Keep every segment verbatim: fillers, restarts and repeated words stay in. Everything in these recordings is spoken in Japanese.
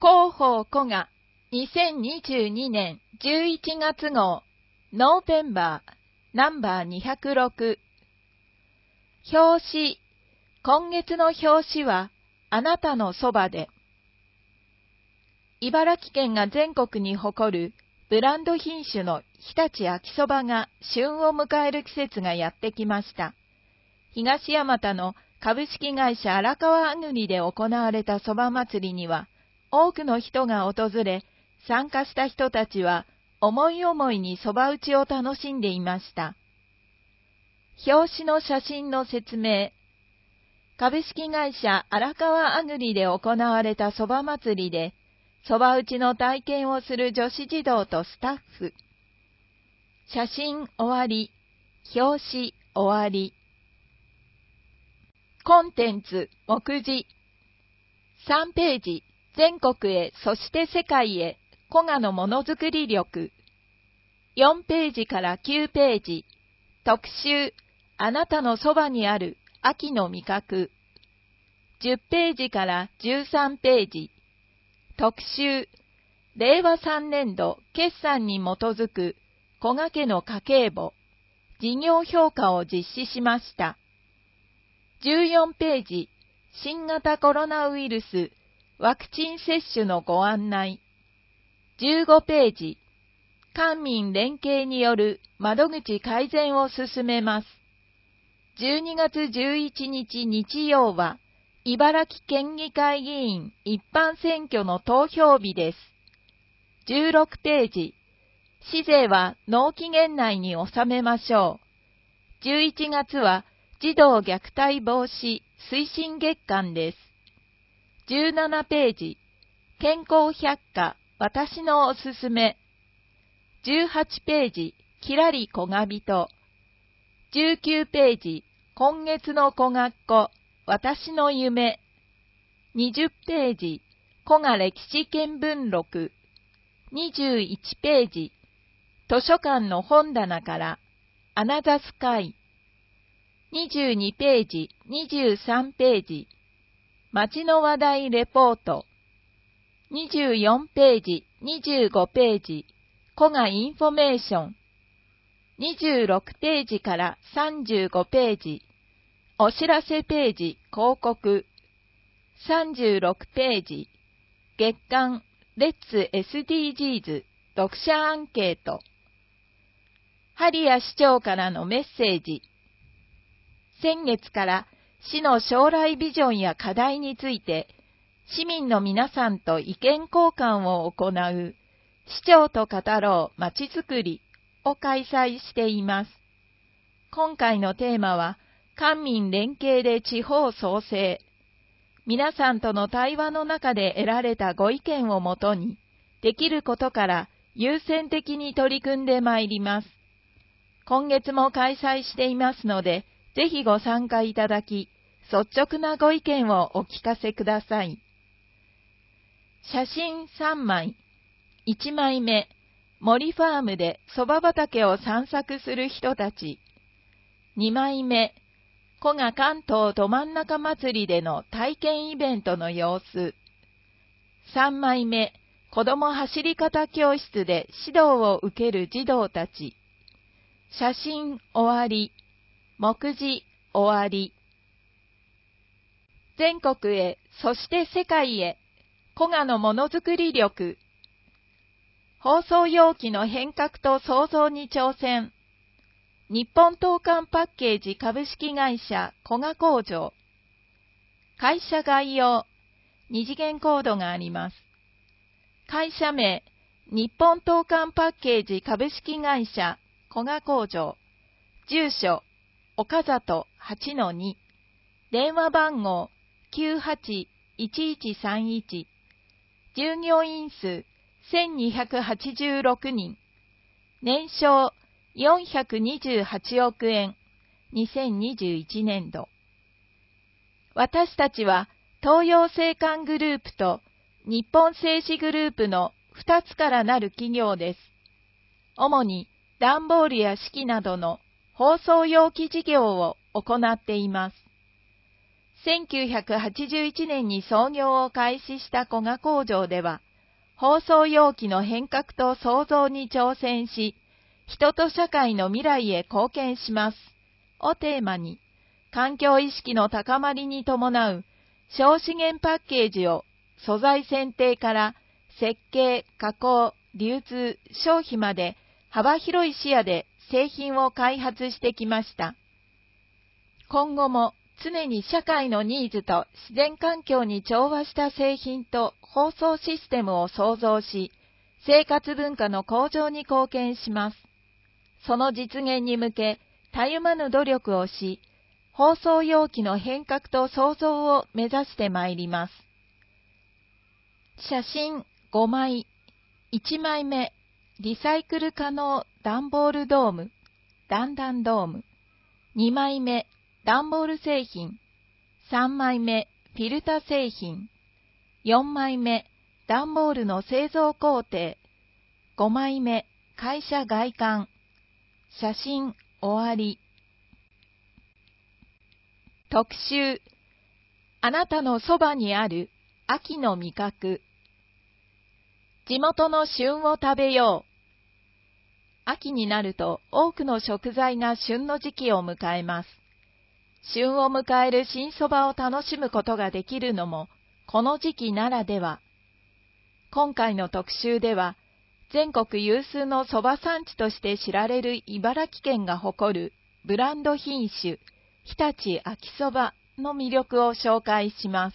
広報古賀にせんにじゅうにねんじゅういちがつ号ノーベンバーナンバーにひゃくろく。表紙。今月の表紙はあなたのそばで。茨城県が全国に誇るブランド品種の日立秋そばが旬を迎える季節がやってきました。東大和の株式会社荒川あぐりで行われたそば祭りには多くの人が訪れ、参加した人たちは思い思いにそば打ちを楽しんでいました。表紙の写真の説明。株式会社荒川あぐりで行われたそば祭りで、そば打ちの体験をする女子児童とスタッフ。写真終わり。表紙終わり。コンテンツ目次。さんページ。全国へそして世界へ古賀のものづくり力。よんページからきゅうページ。特集。あなたのそばにある秋の味覚。じゅっページからじゅうさんページ。特集。れいわさんねんど決算に基づく古賀家の家計簿。事業評価を実施しました。じゅうよんページ。新型コロナウイルスワクチン接種のご案内。じゅうごページ。官民連携による窓口改善を進めます。じゅうにがつじゅういちにち日曜は、茨城県議会議員一般選挙の投票日です。じゅうろくページ。市税は納期限内に収めましょう。じゅういちがつは児童虐待防止推進月間です。じゅうななページ。健康百科私のおすすめ。じゅうはちページ。きらりこがびと。じゅうきゅうページ。今月の小学校私の夢。にじゅっページ。古賀歴史見聞録。にじゅういちページ。図書館の本棚からアナザスカイ。にじゅうにページ。にじゅうさんページ。街の話題レポート。にじゅうよんページ、にじゅうごページ。古賀インフォメーション。にじゅうろくページからさんじゅうごページ。お知らせページ、広告。さんじゅうろくページ。月刊レッツ エスディージーズ 読者アンケート。針谷市長からのメッセージ。先月から市の将来ビジョンや課題について、市民の皆さんと意見交換を行う、市長と語ろうまちづくりを開催しています。今回のテーマは、官民連携で地方創生。皆さんとの対話の中で得られたご意見をもとに、できることから優先的に取り組んでまいります。今月も開催していますので、ぜひご参加いただき、率直なご意見をお聞かせください。写真さんまい。いちまいめ、森ファームでそば畑を散策する人たち。にまいめ、古賀関東ど真ん中祭りでの体験イベントの様子。さんまいめ、子ども走り方教室で指導を受ける児童たち。写真終わり。目次終わり。全国へ、そして世界へ、古賀のものづくり力。包装容器の変革と創造に挑戦。日本東韓パッケージ株式会社古賀工場。会社概要。二次元コードがあります。会社名。日本東韓パッケージ株式会社古賀工場。住所。岡里 はちのに。電話番号 きゅうはちいちいちさんいち。従業員数せんにひゃくはちじゅうろくにん。年商よんひゃくにじゅうはちおくえん。にせんにじゅういちねんど。私たちは東洋製缶グループと日本製紙グループのふたつからなる企業です。主に段ボールや式などの包装容器事業を行っています。 せんきゅうひゃくはちじゅういちねんに創業を開始した古賀工場では、包装容器の変革と創造に挑戦し、人と社会の未来へ貢献しますをテーマに、環境意識の高まりに伴う小資源パッケージを素材選定から設計、加工、流通、消費まで幅広い視野で製品を開発してきました。今後も常に社会のニーズと自然環境に調和した製品と包装システムを創造し、生活文化の向上に貢献します。その実現に向け、たゆまぬ努力をし、包装容器の変革と創造を目指してまいります。写真ごまい、いちまいめ、リサイクル可能段ボールドーム、段々ドーム。にまいめ、段ボール製品。さんまいめ、フィルタ製品。よんまいめ、段ボールの製造工程。ごまいめ、会社外観。写真終わり。特集。あなたのそばにある秋の味覚。地元の旬を食べよう。秋になると多くの食材が旬の時期を迎えます。旬を迎える新そばを楽しむことができるのもこの時期ならでは。今回の特集では、全国有数のそば産地として知られる茨城県が誇るブランド品種、日立秋そばの魅力を紹介します。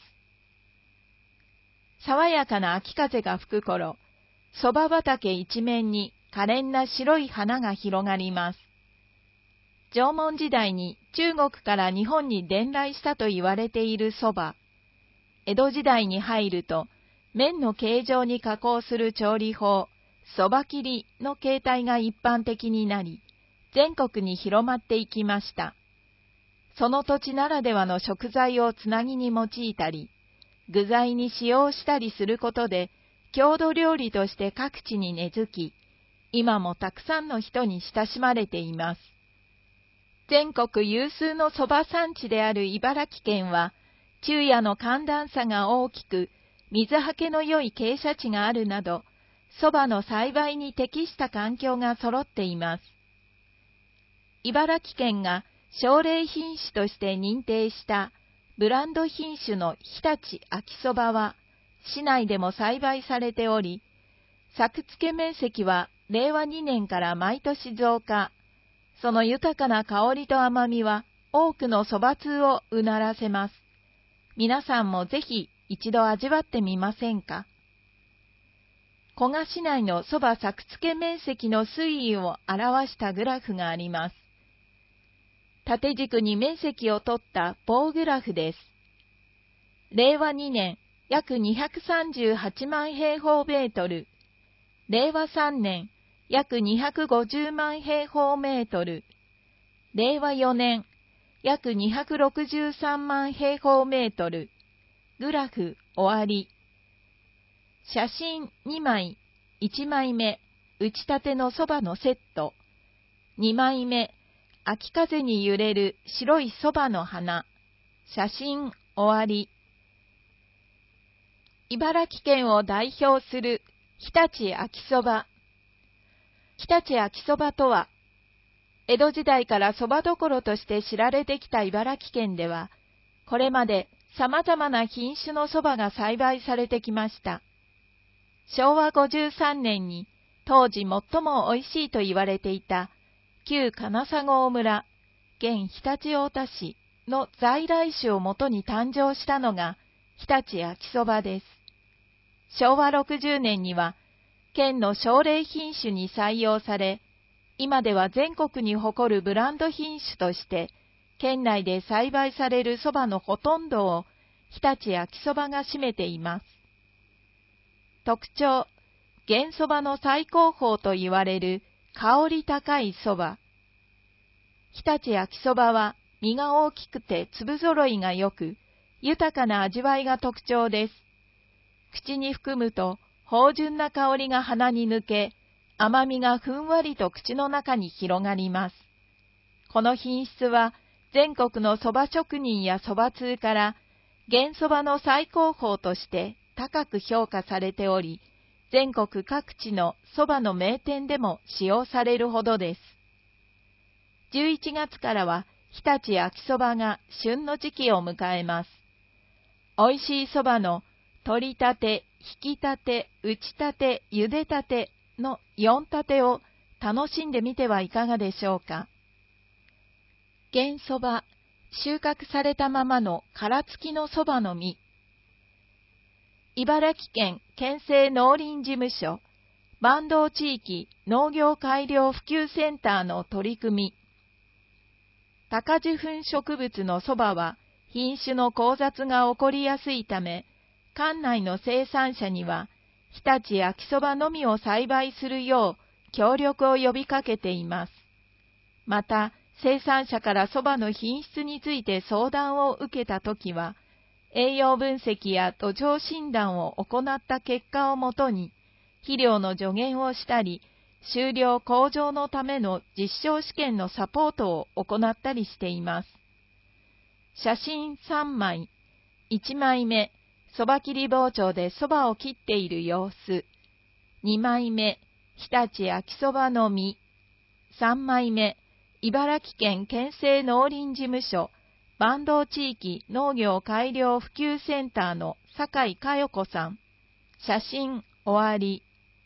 爽やかな秋風が吹く頃、そば畑一面に可憐な白い花が広がります。縄文時代に中国から日本に伝来したと言われているそば。江戸時代に入ると、麺の形状に加工する調理法、そば切りの形態が一般的になり、全国に広まっていきました。その土地ならではの食材をつなぎに用いたり、具材に使用したりすることで、郷土料理として各地に根付き、今もたくさんの人に親しまれています。全国有数のそば産地である茨城県は、昼夜の寒暖差が大きく、水はけの良い傾斜地があるなど、そばの栽培に適した環境が揃っています。茨城県が奨励品種として認定したブランド品種の日立秋そばは、市内でも栽培されており、作付面積はれいわにねんから毎年増加。その豊かな香りと甘みは多くのそば通をうならせます。皆さんもぜひ一度味わってみませんか。古賀市内のそば作付面積の推移を表したグラフがあります。縦軸に面積を取った棒グラフです。れいわにねん、約にひゃくさんじゅうはちまん平方メートル。れいわさんねん、約にひゃくごじゅうまん平方メートル。れいわよねん、約にひゃくろくじゅうさんまん平方メートル。グラフ終わり。写真にまい、いちまいめ、打ちたてのそばのセット。にまいめ、秋風に揺れる白いそばの花。写真終わり。茨城県を代表する日立秋そば。日立秋そばとは、江戸時代からそばどころとして知られてきた茨城県では、これまで様々な品種のそばが栽培されてきました。しょうわごじゅうさんねんに当時最もおいしいと言われていた旧金砂郷村、現常陸太田市の在来種をもとに誕生したのが日立秋そばです。しょうわろくじゅうねんには県の奨励品種に採用され、今では全国に誇るブランド品種として、県内で栽培されるそばのほとんどを日立秋そばが占めています。特徴、現そばの最高峰と言われる香り高いそば。日立秋そばは実が大きくて粒揃いが良く、豊かな味わいが特徴です。口に含むと芳醇な香りが鼻に抜け、甘みがふんわりと口の中に広がります。この品質は全国の蕎麦職人や蕎麦通から現蕎麦の最高峰として高く評価されており、全国各地の蕎麦の名店でも使用されるほどです。じゅういちがつからは日立焼きそばが旬の時期を迎えます。おいしい蕎麦の取りたて、引きたて、打ちたて、茹でたてのよんたてを楽しんでみてはいかがでしょうか。現蕎麦、収穫されたままの殻付きの蕎麦の実。茨城県県政農林事務所、坂東地域農業改良普及センターの取り組み。高受粉植物の蕎麦は品種の交雑が起こりやすいため、管内の生産者には日立焼きそばのみを栽培するよう協力を呼びかけています。また、生産者から蕎麦の品質について相談を受けたときは、栄養分析や土壌診断を行った結果をもとに、肥料の助言をしたり、収量向上のための実証試験のサポートを行ったりしています。写真さんまい。いちまいめ、蕎麦切り包丁で蕎麦を切っている様子。にまいめ、日立焼きそばの実。さんまいめ、茨城県県政農林事務所、坂東地域農業改良普及センターの酒井佳代子さん。写真終わり。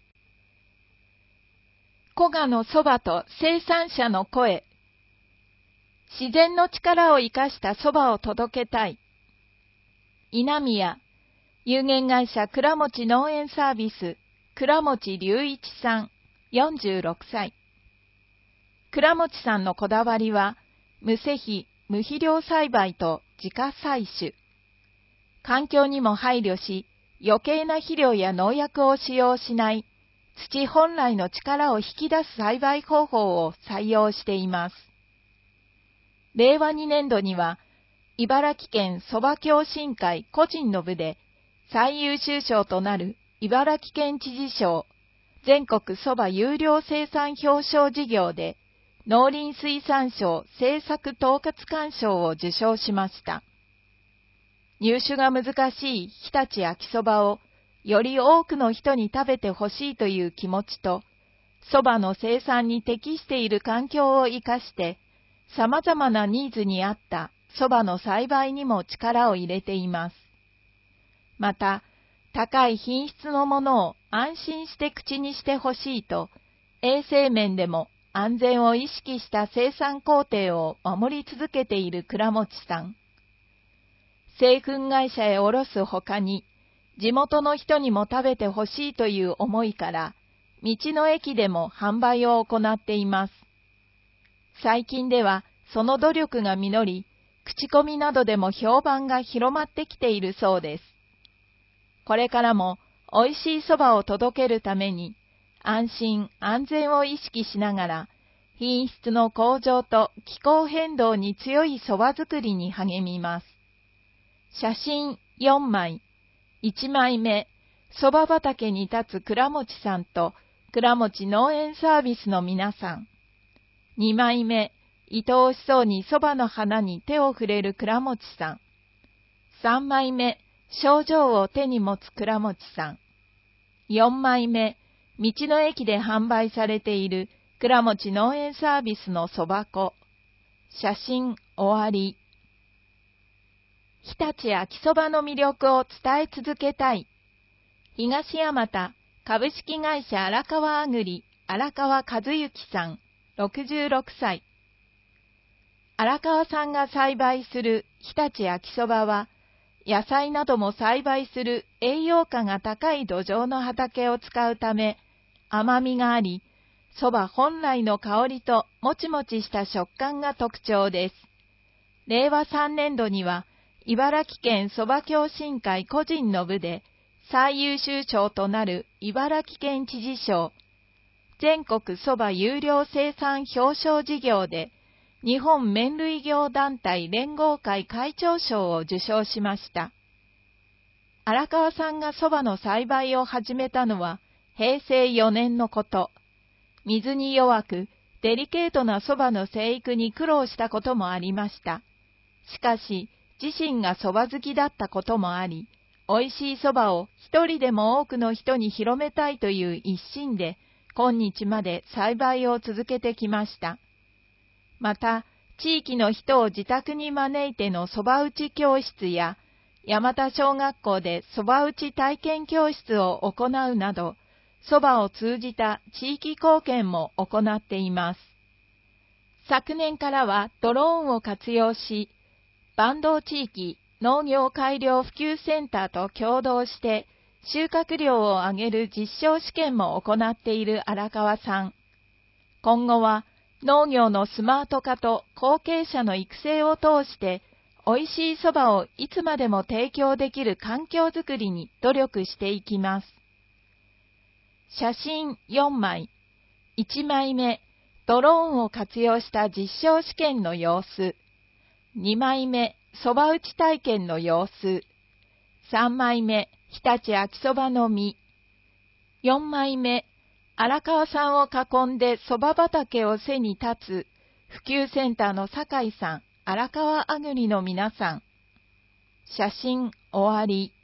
古賀のそばと生産者の声。自然の力を生かしたそばを届けたい。稲宮、有限会社倉持農園サービス、倉持隆一さん、よんじゅうろくさい。倉持さんのこだわりは、無施肥、無肥料栽培と自家採取。環境にも配慮し、余計な肥料や農薬を使用しない、土本来の力を引き出す栽培方法を採用しています。れいわにねんどには、茨城県蕎麦協進会個人の部で、最優秀賞となる茨城県知事賞、全国蕎麦優良生産表彰事業で、農林水産省政策統括官賞を受賞しました。入手が難しい日立焼きそばをより多くの人に食べてほしいという気持ちと、蕎麦の生産に適している環境を生かして、様々なニーズに合った蕎麦の栽培にも力を入れています。また、高い品質のものを安心して口にしてほしいと、衛生面でも安全を意識した生産工程を守り続けている倉持さん。製粉会社へ卸すほかに、地元の人にも食べてほしいという思いから、道の駅でも販売を行っています。最近ではその努力が実り、口コミなどでも評判が広まってきているそうです。これからもおいしいそばを届けるために、安心安全を意識しながら、品質の向上と気候変動に強いそば作りに励みます。写真よんまい。いちまいめ、そば畑に立つ倉持さんと倉持農園サービスの皆さん。にまいめ、愛おしそうにそばの花に手を触れる倉持さん。さんまいめ、症状を手に持つ倉持さん。よんまいめ、道の駅で販売されている倉持農園サービスのそば粉。写真終わり。日立焼きそばの魅力を伝え続けたい。東大和株式会社荒川あぐり荒川和幸さん、ろくじゅうろくさい。荒川さんが栽培する日立焼きそばは、野菜なども栽培する栄養価が高い土壌の畑を使うため、甘みがあり、そば本来の香りともちもちした食感が特徴です。れいわさんねんどには、茨城県そば協進会個人の部で、最優秀賞となる茨城県知事賞、全国そば優良生産表彰事業で、日本麺類業団体連合会会長賞を受賞しました。荒川さんがそばの栽培を始めたのは平成よねんのこと。水に弱くデリケートな蕎麦の生育に苦労したこともありました。しかし、自身が蕎麦好きだったこともあり、美味しい蕎麦を一人でも多くの人に広めたいという一心で、今日まで栽培を続けてきました。また、地域の人を自宅に招いての蕎麦打ち教室や、山田小学校で蕎麦打ち体験教室を行うなど、蕎麦を通じた地域貢献も行っています。昨年からはドローンを活用し、坂東地域農業改良普及センターと共同して収穫量を上げる実証試験も行っている荒川さん。今後は農業のスマート化と後継者の育成を通して美味しい蕎麦をいつまでも提供できる環境づくりに努力していきます。写真よんまい。いちまいめ、ドローンを活用した実証試験の様子。にまいめ、蕎麦打ち体験の様子。さんまいめ、日立秋そばの実。よんまいめ、荒川さんを囲んで蕎麦畑を背に立つ普及センターの酒井さん、荒川あぐりの皆さん。写真終わり。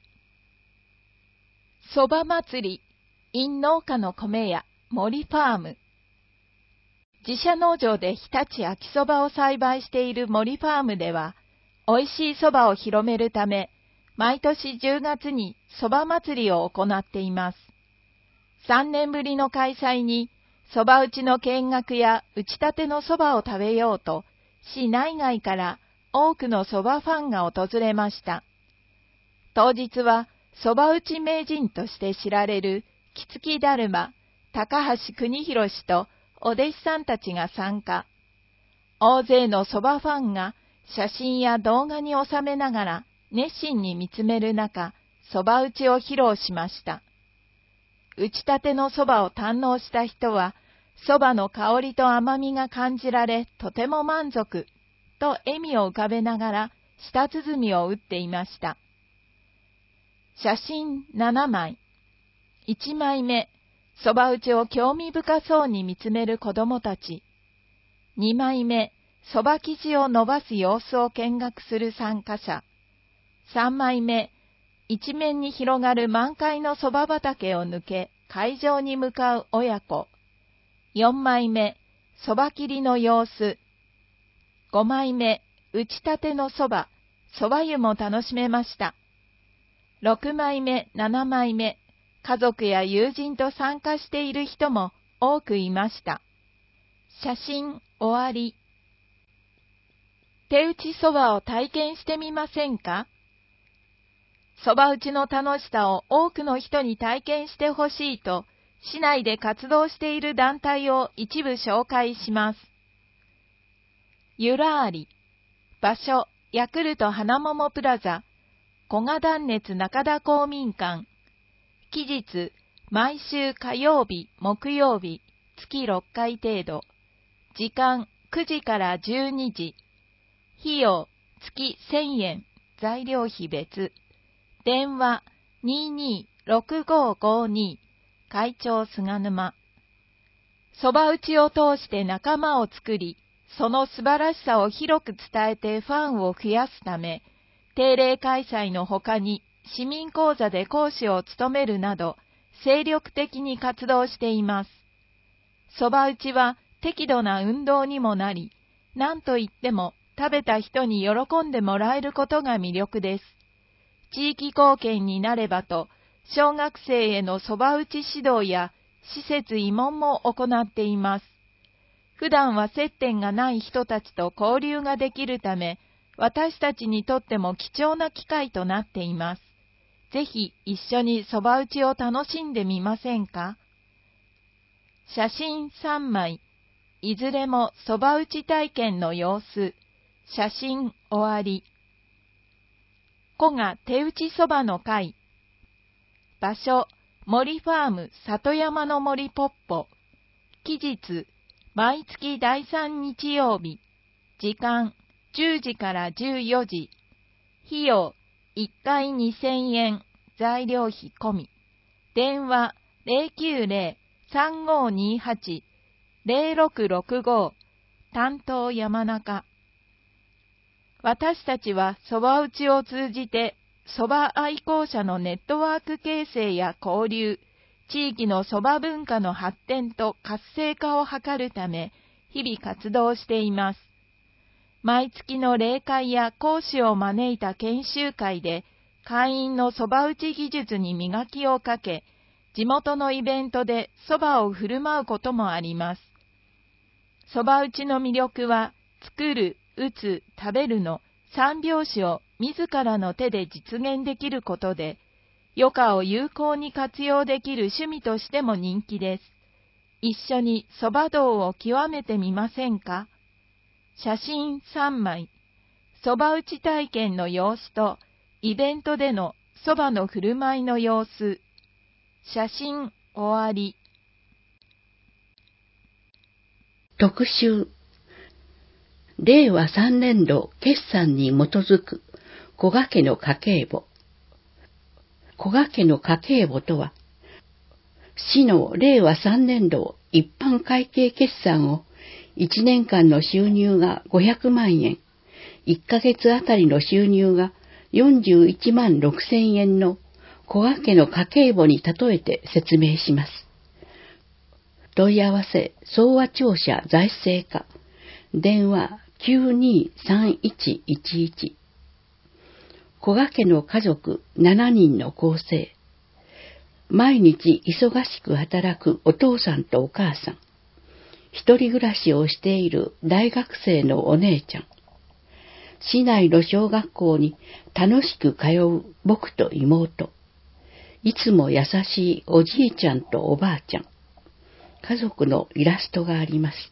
蕎麦祭り in 農家の米屋森ファーム。自社農場で日立秋そばを栽培している森ファームでは、美味しい蕎麦を広めるため、毎年じゅうがつに蕎麦祭りを行っています。さんねんぶりの開催に、蕎麦打ちの見学や打ちたての蕎麦を食べようと、市内外から多くの蕎麦ファンが訪れました。当日は、蕎麦打ち名人として知られる木月だるま、高橋邦弘氏とお弟子さんたちが参加。大勢の蕎麦ファンが写真や動画に収めながら熱心に見つめる中、蕎麦打ちを披露しました。打ちたての蕎麦を堪能した人は、蕎麦の香りと甘みが感じられ、とても満足、と笑みを浮かべながら、舌鼓を打っていました。写真ななまい。いちまいめ、蕎麦打ちを興味深そうに見つめる子供たち。にまいめ、蕎麦生地を伸ばす様子を見学する参加者。さんまいめ、一面に広がる満開の蕎麦畑を抜け、会場に向かう親子。よんまいめ、蕎麦切りの様子。ごまいめ、打ちたての蕎麦、蕎麦湯も楽しめました。ろくまいめ、ななまいめ、家族や友人と参加している人も多くいました。写真終わり。手打ち蕎麦を体験してみませんか？蕎麦打ちの楽しさを多くの人に体験してほしいと、市内で活動している団体を一部紹介します。ゆらあり。場所、ヤクルト花桃プラザ、古賀断熱中田公民館。期日、毎週火曜日、木曜日、月ろっかい程度。時間、くじからじゅうにじ。費用、月せんえん、材料費別。電話、にーにーろくごーごーにー、会長菅沼。蕎麦打ちを通して仲間を作り、その素晴らしさを広く伝えてファンを増やすため、定例開催の他に市民講座で講師を務めるなど、精力的に活動しています。蕎麦打ちは適度な運動にもなり、何といっても食べた人に喜んでもらえることが魅力です。地域貢献になればと、小学生への蕎麦打ち指導や施設慰問も行っています。普段は接点がない人たちと交流ができるため、私たちにとっても貴重な機会となっています。ぜひ一緒に蕎麦打ちを楽しんでみませんか？写真さんまい。いずれも蕎麦打ち体験の様子。写真終わり。古賀手打ち蕎麦の会。場所、森ファーム里山の森ポッポ。期日、毎月だいさん日曜日。時間、じゅうじからじゅうよじ。費用、いっかいにせんえん、材料費込み。電話、ゼロきゅうゼロ さんごーにーはちゼロろくろくご 担当山中。私たちはそば打ちを通じて、そば愛好者のネットワーク形成や交流、地域のそば文化の発展と活性化を図るため、日々活動しています。毎月の例会や講師を招いた研修会で、会員のそば打ち技術に磨きをかけ、地元のイベントでそばを振る舞うこともあります。そば打ちの魅力は、作る、打つ、食べるの三拍子を自らの手で実現できることで、余暇を有効に活用できる趣味としても人気です。一緒にそば道を極めてみませんか？写真さんまい、そば打ち体験の様子と、イベントでのそばの振る舞いの様子。写真終わり。 特集。れいわさんねんど決算に基づく古賀家の家計簿。古賀家の家計簿とは、市のれいわさんねんど一般会計決算をいちねんかんの収入がごひゃくまんえん、いっかげつあたりの収入がよんじゅういちまんろくせんえんの古賀家の家計簿に例えて説明します。問い合わせ総和庁舎財政課、電話きゅうにさんいちいちいち。古賀家の家族しちにんの構成。毎日忙しく働くお父さんとお母さん。一人暮らしをしている大学生のお姉ちゃん。市内の小学校に楽しく通う僕と妹。いつも優しいおじいちゃんとおばあちゃん。家族のイラストがあります。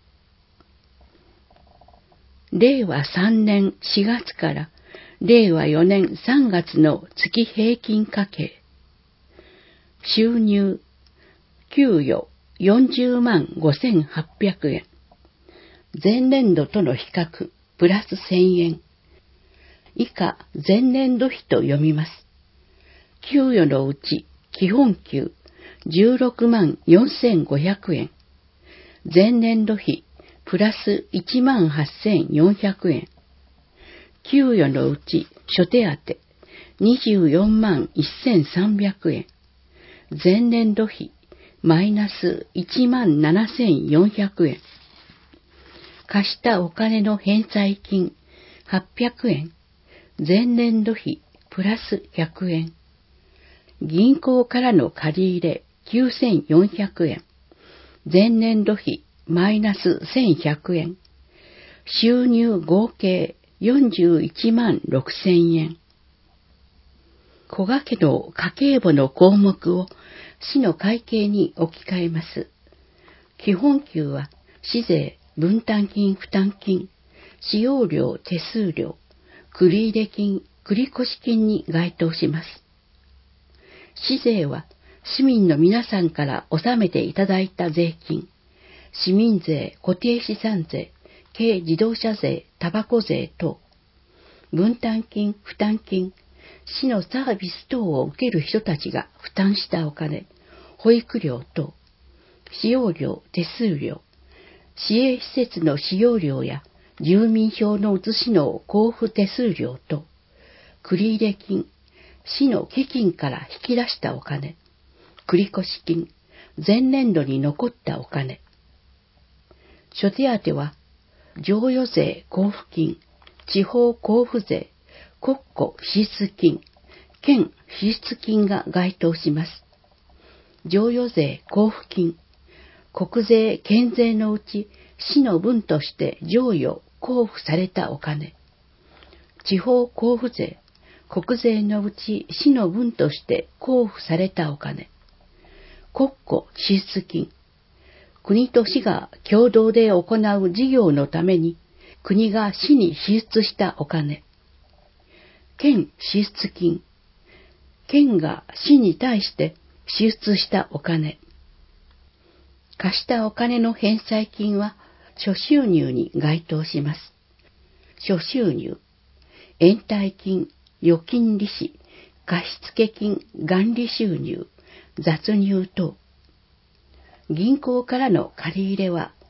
れいわさんねんしがつかられいわよねんさんがつの月平均家計。収入、給与よんじゅうまんごせんはっぴゃくえん。前年度との比較、プラスせんえん。以下、前年度比と読みます。給与のうち、基本給、じゅうろくまんよんせんごひゃくえん。前年度比、プラスいちまんはっせんよんひゃくえん。給与のうち、諸手当、にじゅうよんまんせんさんびゃくえん。前年度比、マイナスいちまんななせんよんひゃくえん。貸したお金の返済金、はっぴゃくえん。前年度比、プラスひゃくえん。銀行からの借り入れ、きゅうせんよんひゃくえん。前年度比、マイナスせんひゃくえん。収入合計よんじゅういちまんろくせんえん。古賀家の家計簿の項目を市の会計に置き換えます。基本給は市税、分担金、負担金、使用料、手数料、繰入金、繰越金に該当します。市税は市民の皆さんから納めていただいた税金、市民税、固定資産税、軽自動車税、タバコ税等。分担金、負担金、市のサービス等を受ける人たちが負担したお金、保育料等、使用料、手数料、市営施設の使用料や住民票の写しの交付手数料等、繰入金、市の基金から引き出したお金、繰越金、前年度に残ったお金。諸手当は、譲与税交付金、地方交付税、国庫支出金、県支出金が該当します。譲与税交付金、国税県税のうち市の分として譲与交付されたお金。地方交付税、国税のうち市の分として交付されたお金。国庫支出金、国と市が共同で行う事業のために国が市に支出したお金。県支出金、県が市に対して支出したお金。貸したお金の返済金は諸収入に該当します。諸収入、延滞金、預金利子、貸付金、元利収入、雑入等。銀行からの借り入れは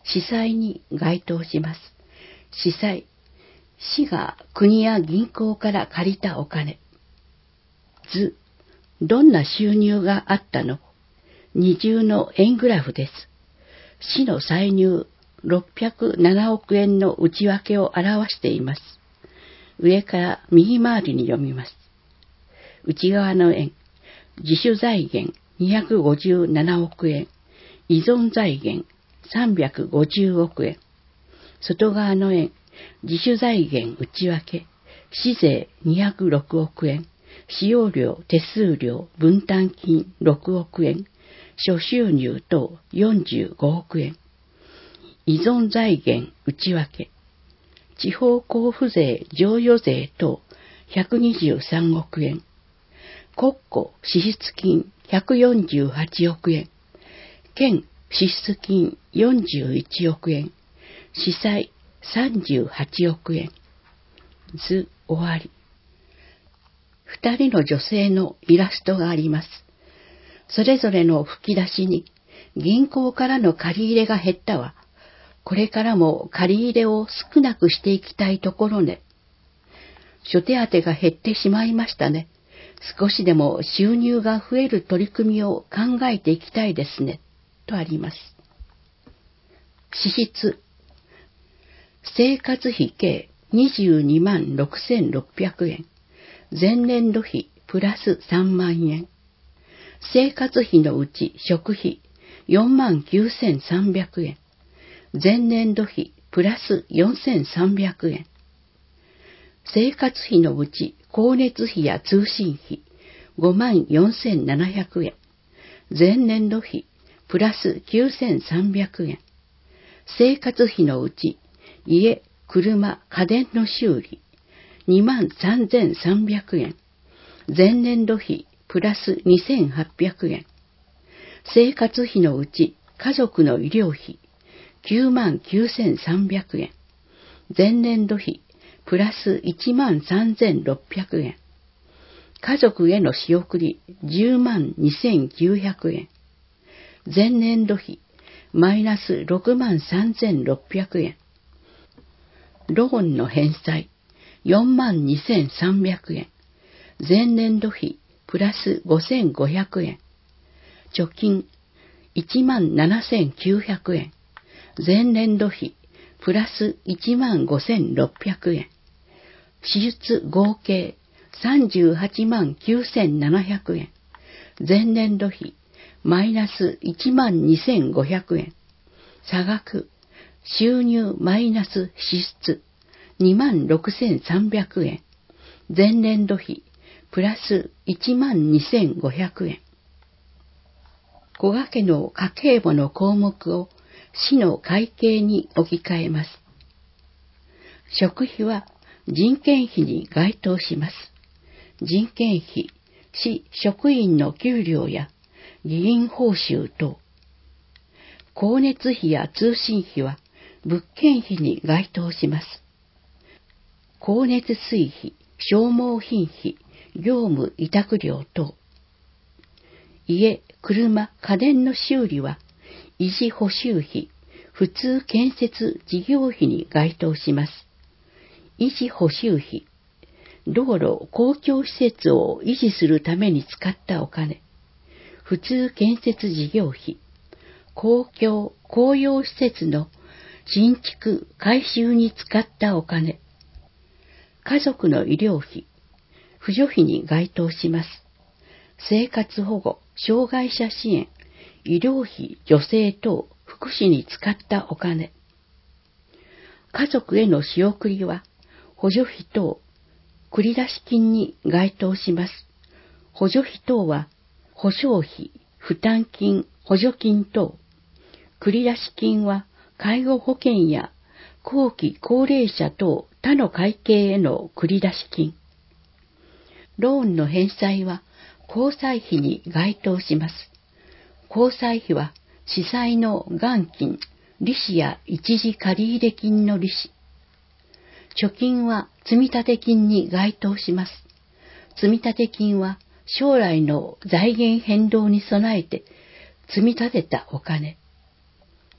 司債に該当します。司債、市が国や銀行から借りたお金。図、どんな収入があったの？二重の円グラフです。市の歳入ろっぴゃくななおくえんの内訳を表しています。上から右回りに読みます。内側の円、自主財源にひゃくごじゅうななおくえん、依存財源さんびゃくごじゅうおくえん。外側の円、自主財源内訳、市税にひゃくろくおくえん、使用料、手数料、分担金ろくおくえん、諸収入等よんじゅうごおくえん。依存財源内訳、地方交付税、譲与税等ひゃくにじゅうさんおくえん。国庫支出金ひゃくよんじゅうはちおくえん。県支出金よんじゅういちおくえん。司債さんじゅうはちおくえん。図終わり。二人の女性のイラストがあります。それぞれの吹き出しに、銀行からの借り入れが減ったわ。これからも借り入れを少なくしていきたいところね。諸手当が減ってしまいましたね。少しでも収入が増える取り組みを考えていきたいですね。とあります。支出。生活費計にじゅうにまんろくせんろっぴゃくえん。前年度比プラスさんまんえん。生活費のうち食費よんまんきゅうせんさんびゃくえん。前年度比プラスよんせんさんびゃくえん。生活費のうち光熱費や通信費ごまんよんせんななひゃくえん。前年度比プラスきゅうせんさんびゃくえん。生活費のうち家、車、家電の修理にまんさんぜんさんびゃくえん。前年度比プラスにせんはっぴゃくえん。生活費のうち家族の医療費きゅうまんきゅうせんさんびゃくえん。前年度比プラスいちまんさんぜんろっぴゃくえん。家族への仕送りじゅうまんにせんきゅうひゃくえん。前年度比マイナスろくまんさんぜんろっぴゃくえん。ローンの返済よんまんにせんさんびゃくえん。前年度比プラスごせんごひゃくえん。貯金いちまんななせんきゅうひゃくえん。前年度比プラスいちまんごせんろっぴゃくえん。支出合計さんじゅうはちまんきゅうせんななひゃくえん。前年度比マイナスいちまんにせんごひゃくえん。差額収入マイナス支出にまんろくせんさんびゃくえん。前年度比プラスいちまんにせんごひゃくえん。小掛けの家計簿の項目を市の会計に置き換えます。食費は人件費に該当します。人件費、市職員の給料や議員報酬等。光熱費や通信費は物件費に該当します。光熱水費、消耗品費、業務委託料等。家、車、家電の修理は維持補修費、普通建設事業費に該当します。維持補修費、道路、公共施設を維持するために使ったお金。普通建設事業費、公共、公用施設の新築、改修に使ったお金。家族の医療費、扶助費に該当します。生活保護、障害者支援、医療費、助成等、福祉に使ったお金。家族への仕送りは、補助費等、繰出金に該当します。補助費等は、保証費、負担金、補助金等。繰出金は、介護保険や後期高齢者等他の会計への繰出金。ローンの返済は、交際費に該当します。交際費は、司債の元金、利子や一時借入金の利子。貯金は積立金に該当します。積立金は将来の財源変動に備えて積み立てたお金。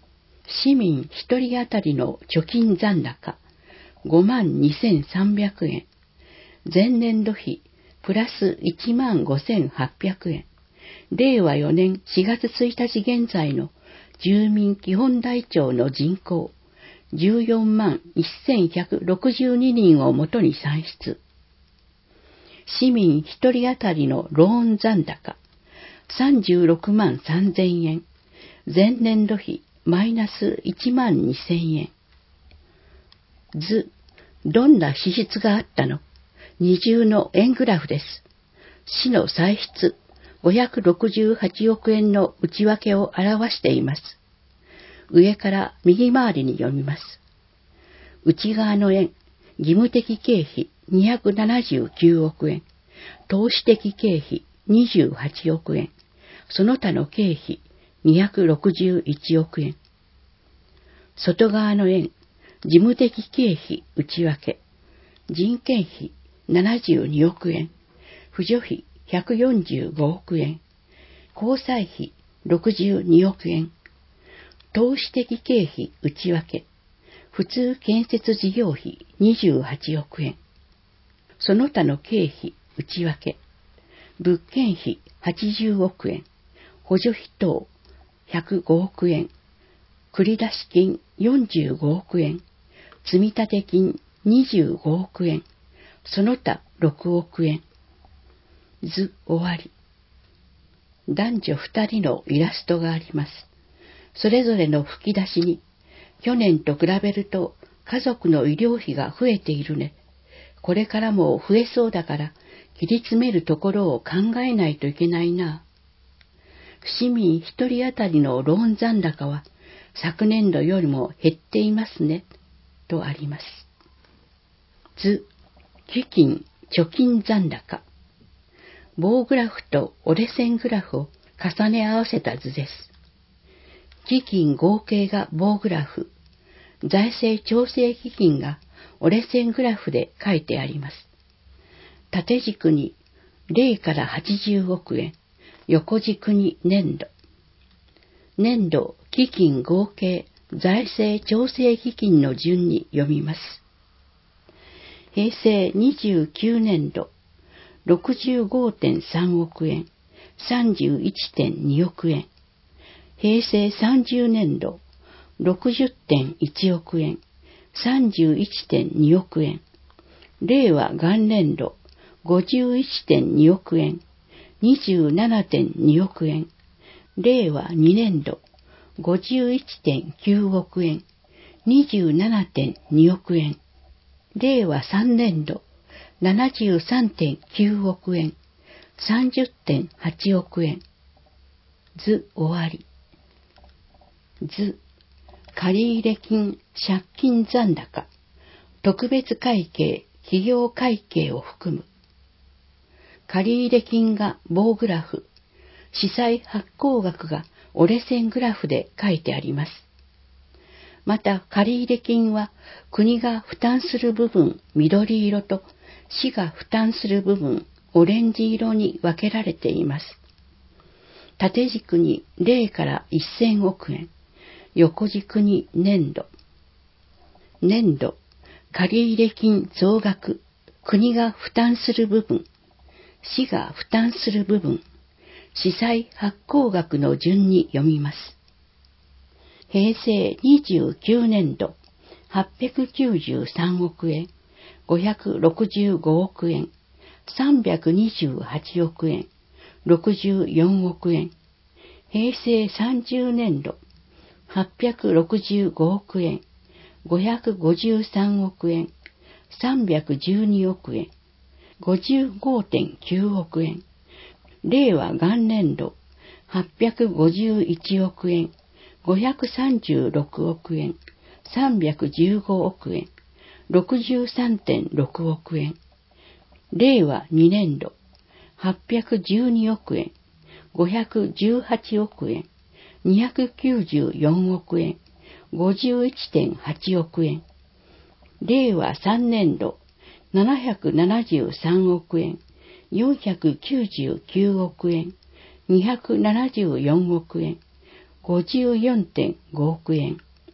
市民一人当たりの貯金残高ごまんにせんさんびゃくえん、前年度比プラスいちまんごせんはっぴゃくえん、れいわよねんしがつついたち現在の住民基本台帳の人口じゅうよんまんせんひゃくろくじゅうににんをもとに算出。市民一人当たりのローン残高さんじゅうろくまんさんぜんえん、前年度比マイナスいちまんにせんえん。図、どんな支出があったの？二重の円グラフです。市の歳出ごひゃくろくじゅうはちおくえんの内訳を表しています。上から右回りに読みます。内側の円、義務的経費にひゃくななじゅうきゅうおくえん、投資的経費にじゅうはちおくえん、その他の経費にひゃくろくじゅういちおくえん。外側の円、事務的経費内訳、人件費ななじゅうにおくえん、扶助費ひゃくよんじゅうごおくえん、交際費ろくじゅうにおくえん、投資的経費内訳、普通建設事業費にじゅうはちおくえん、その他の経費内訳、物件費はちじゅうおくえん、補助費等ひゃくごおくえん、繰出金よんじゅうごおくえん、積立金にじゅうごおくえん、その他ろくおくえん。図終わり。男女二人のイラストがあります。それぞれの吹き出しに、去年と比べると家族の医療費が増えているね。これからも増えそうだから、切り詰めるところを考えないといけないな。市民一人当たりのローン残高は、昨年度よりも減っていますね。とあります。図、基金、貯金残高。棒グラフと折れ線グラフを重ね合わせた図です。基金合計が棒グラフ、財政調整基金が折れ線グラフで書いてあります。縦軸にれいからはちじゅうおくえん、横軸に年度。年度基金合計財政調整基金の順に読みます。平成にじゅうきゅうねんど、ろくじゅうごてんさんおくえん、さんじゅういちてんにおくえん。平成さんじゅうねんど、ろくじゅってんいちおくえん、さんじゅういちてんにおくえん。令和元年度、ごじゅういちてんにおくえん、にじゅうななてんにおくえん。令和にねんど、ごじゅういちてんきゅうおくえん、にじゅうななてんにおくえん。令和さんねんど、ななじゅうさんてんきゅうおくえん、さんじゅってんはちおくえん。図終わり。図、借入金、借金残高、特別会計、企業会計を含む。借入金が棒グラフ、資産発行額が折れ線グラフで書いてあります。また借入金は国が負担する部分緑色と市が負担する部分オレンジ色に分けられています。縦軸にれいからせんおくえん、横軸に年度。年度、借入金増額、国が負担する部分、市が負担する部分、資産発行額の順に読みます。平成にじゅうきゅうねんど、はっぴゃくきゅうじゅうさんおくえん、ごひゃくろくじゅうごおくえん、さんびゃくにじゅうはちおくえん、ろくじゅうよんおくえん。平成さんじゅうねんど、はっぴゃくろくじゅうごおくえん、ごひゃくごじゅうさんおくえん、さんびゃくじゅうにおくえん、ごじゅうごてんきゅうおくえん。令和元年度、はっぴゃくごじゅういちおくえん、ごひゃくさんじゅうろくおくえん、さんびゃくじゅうごおくえん、ろくじゅうさんてんろくおくえん。令和にねんど、はっぴゃくじゅうにおくえん、ごひゃくじゅうはちおくえん、にひゃくきゅうじゅうよんおくえん、ごじゅういちてんはちおくえん。令和さんねんど、ななひゃくななじゅうさんおくえん、よんひゃくきゅうじゅうきゅうおくえん、にひゃくななじゅうよんおくえん、ごじゅうよんてんごおくえん。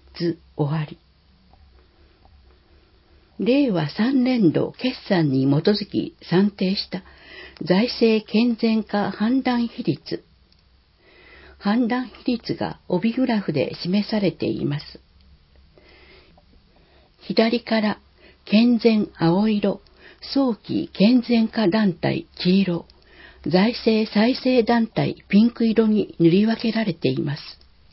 図終わり。れいわさんねんど決算に基づき算定した財政健全化判断比率。判断比率が帯グラフで示されています。左から健全青色、早期健全化団体黄色、財政再生団体ピンク色に塗り分けられています。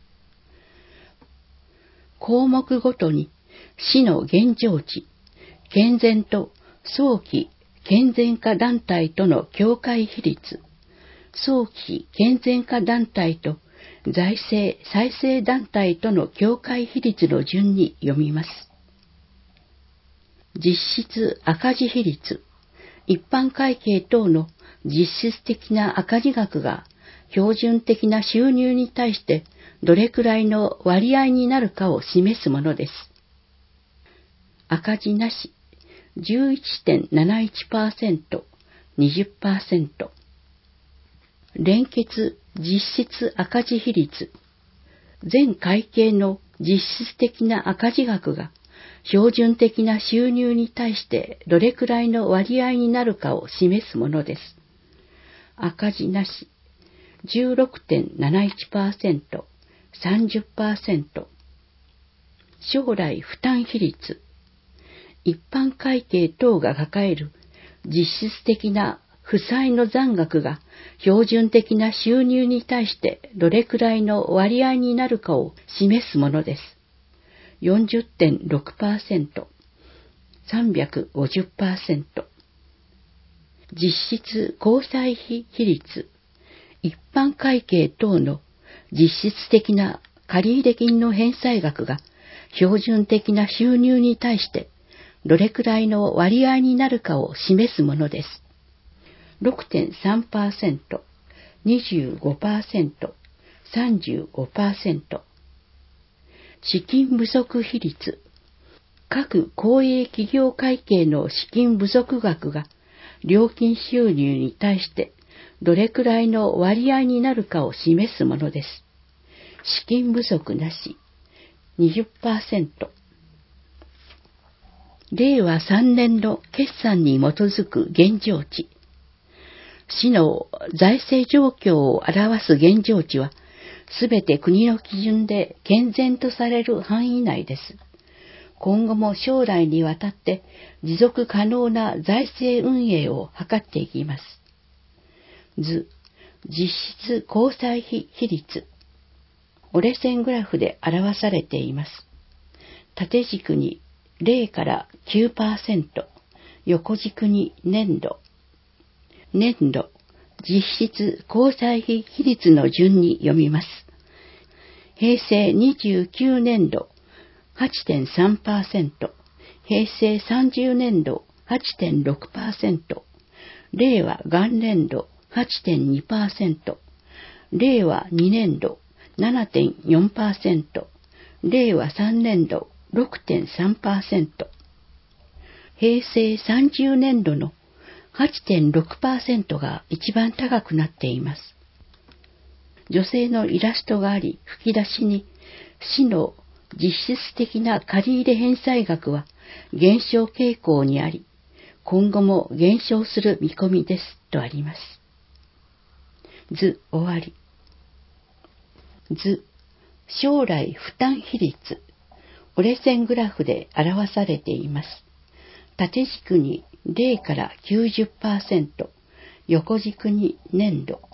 項目ごとに市の現状値、健全と早期健全化団体との境界比率、早期健全化団体と財政再生団体との境界比率の順に読みます。実質赤字比率、一般会計等の実質的な赤字額が標準的な収入に対してどれくらいの割合になるかを示すものです。赤字なし じゅういちてんなないちパーセント、にじゅっパーセント。連結実質赤字比率、全会計の実質的な赤字額が標準的な収入に対してどれくらいの割合になるかを示すものです。赤字なし じゅうろくてんなないちパーセント、さんじゅっパーセント。将来負担比率、一般会計等が抱える実質的な負債の残額が標準的な収入に対してどれくらいの割合になるかを示すものです。よんじゅってんろくパーセント、さんびゃくごじゅっパーセント。実質公債費比率、一般会計等の実質的な借入金の返済額が標準的な収入に対してどれくらいの割合になるかを示すものです。ろくてんさんパーセント、にじゅうごパーセント、さんじゅうごパーセント。資金不足比率、各公営企業会計の資金不足額が料金収入に対してどれくらいの割合になるかを示すものです。資金不足なし にじゅっパーセント。れいわさんねんど決算に基づく現状値。市の財政状況を表す現状値は、すべて国の基準で健全とされる範囲内です。今後も将来にわたって持続可能な財政運営を図っていきます。図、実質公債費比率。折れ線グラフで表されています。縦軸にれいからきゅうパーセント、横軸に年度。年度、実質公債費比率の順に読みます。平成にじゅうきゅうねんど はちてんさんパーセント、平成さんじゅうねんど はちてんろくパーセント、令和元年度 はちてんにパーセント、令和にねんど ななてんよんパーセント、令和さんねんど ろくてんさんパーセント、平成さんじゅうねんどの はちてんろくパーセント が一番高くなっています。女性のイラストがあり、吹き出しに市の実質的な借入返済額は減少傾向にあり、今後も減少する見込みですとあります。図終わり。図、将来負担比率、折れ線グラフで表されています。縦軸にれいからきゅうじゅっパーセント、横軸に年度。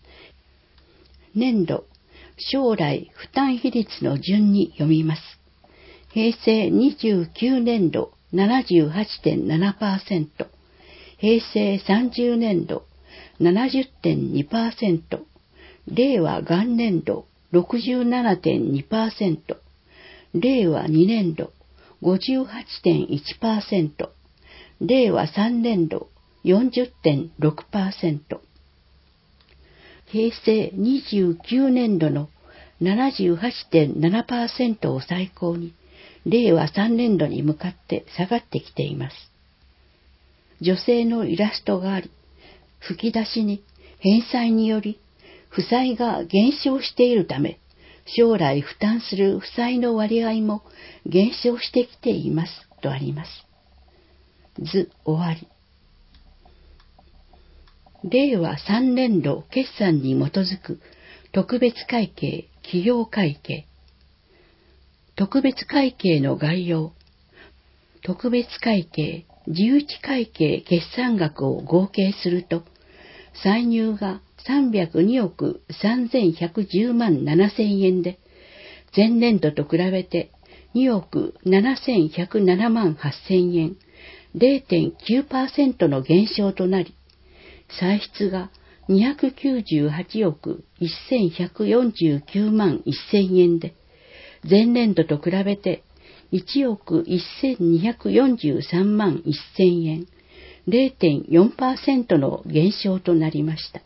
年度、将来負担比率の順に読みます。平成にじゅうきゅうねんど ななじゅうはちてんななパーセント、平成さんじゅうねんど ななじゅってんにパーセント、令和元年度 ろくじゅうななてんにパーセント、令和にねんど ごじゅうはちてんいちパーセント、令和さんねんど よんじゅってんろくパーセント、平成にじゅうきゅうねんどの ななじゅうはちてんななパーセント を最高に、令和さんねんどに向かって下がってきています。女性のイラストがあり、吹き出しに返済により負債が減少しているため、 将来負担する負債の割合も減少してきていますとあります。図終わり。れいわさんねんど決算に基づく特別会計、企業会計。特別会計の概要。特別会計、じゅういち会計決算額を合計すると、歳入がさんびゃくにおくさんぜんひゃくじゅうまんななせんえんで、前年度と比べてにおくななせんひゃくななまんはっせんえん、れいてんきゅうパーセント の減少となり、歳出がにひゃくきゅうじゅうはちおくせんひゃくよんじゅうきゅうまんせんえんで、前年度と比べていちおくせんにひゃくよんじゅうさんまんせんえん、れいてんよんパーセント の減少となりました。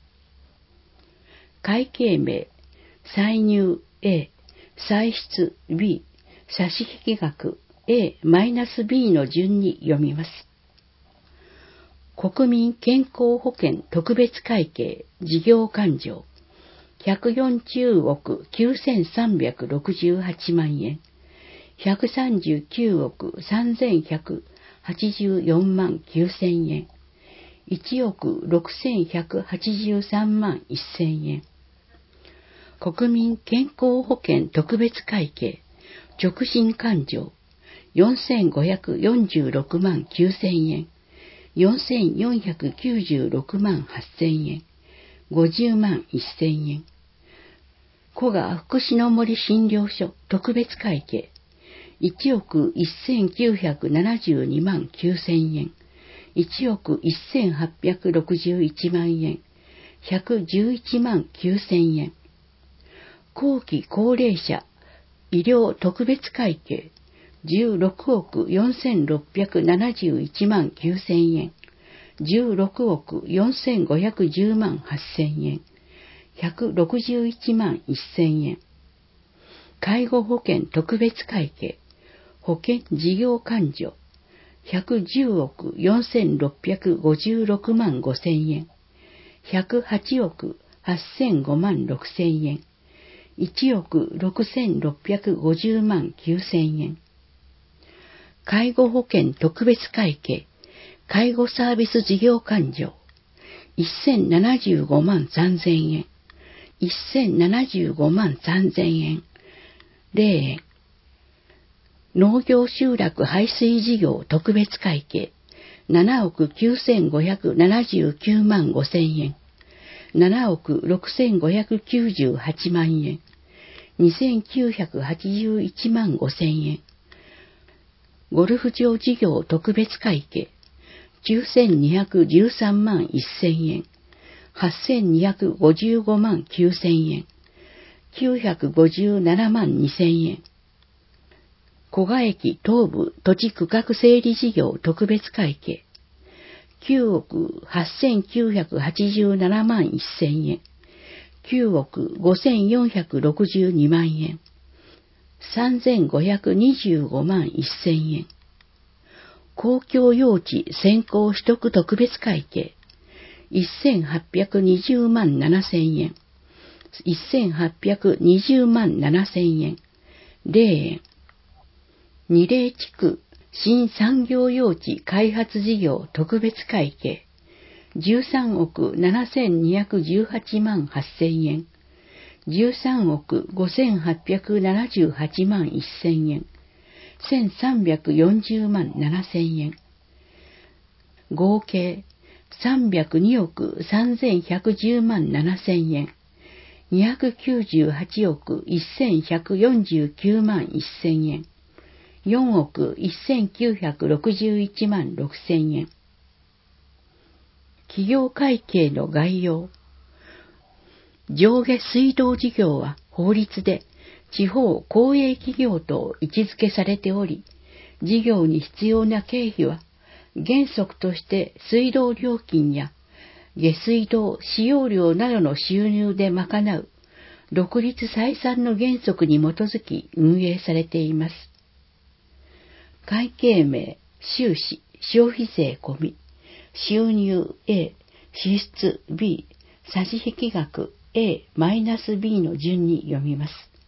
会計名、歳入 A、歳出 B、差引額 エーマイナスビー の順に読みます。国民健康保険特別会計事業勘定ひゃくよんじゅうおくきゅうせんさんびゃくろくじゅうはちまんえん、ひゃくさんじゅうきゅうおくさんぜんひゃくはちじゅうよんまんきゅうせんえん、いちおくろくせんひゃくはちじゅうさんまんせんえん。国民健康保険特別会計直進勘定よんせんごひゃくよんじゅうろくまんきゅうせんえん、よんせんよんひゃくきゅうじゅうろくまんはっせんえん、ごじゅうまんせんえん。古賀福祉の森診療所特別会計いちおくせんきゅうひゃくななじゅうにまんきゅうせんえん、いちおくせんはっぴゃくろくじゅういちまんえん、ひゃくじゅういちまんきゅうせんえん。後期高齢者医療特別会計じゅうろくおくよんせんろっぴゃくななじゅういちまんきゅうせんえん、じゅうろくおくよんせんごひゃくじゅうまんはっせんえん、ひゃくろくじゅういちまんせんえん。介護保険特別会計保険事業勘定ひゃくじゅうおくよんせんろっぴゃくごじゅうろくまんごせんえん、ひゃくはちおくはっせんごまんろくせんえん、いちおくろくせんろっぴゃくごじゅうまんきゅうせんえん。介護保険特別会計介護サービス事業勘定せんななじゅうごまんさんぜんえん、せんななじゅうごまんさんぜんえん、れいえん。農業集落排水事業特別会計ななおくきゅうせんごひゃくななじゅうきゅうまんごせんえん、ななおくろくせんごひゃくきゅうじゅうはちまんえん、にせんきゅうひゃくはちじゅういちまんごせんえん。ゴルフ場事業特別会計きゅうせんにひゃくじゅうさんまんせんえん、はっせんにひゃくごじゅうごまんきゅうせんえん、きゅうひゃくごじゅうななまんにせんえん。古賀駅東部土地区画整理事業特別会計きゅうおくはっせんきゅうひゃくはちじゅうななまんせんえん、きゅうおくごせんよんひゃくろくじゅうにまんえん、さんぜんごひゃくにじゅうごまんせんえん。公共用地先行取得特別会計せんはっぴゃくにじゅうまんななせんえん、せんはっぴゃくにじゅうまんななせんえん、れいえん。二嶺地区新産業用地開発事業特別会計じゅうさんおくななせんにひゃくじゅうはちまんはっせんえん、じゅうさんおくごせんはっぴゃくななじゅうはちまんせんえん、せんさんびゃくよんじゅうまんななせんえん。合計さんびゃくにおくさんぜんひゃくじゅうまんななせんえん、にひゃくきゅうじゅうはちおくせんひゃくよんじゅうきゅうまんせんえん、よんおくせんきゅうひゃくろくじゅういちまんろくせんえん。企業会計の概要。上下水道事業は法律で地方公営企業と位置づけされており、事業に必要な経費は原則として水道料金や下水道使用料などの収入で賄う独立採算の原則に基づき運営されています。会計名、収支、消費税込み、収入 A、支出 B、差引額 エーマイナスビー の順に読みます。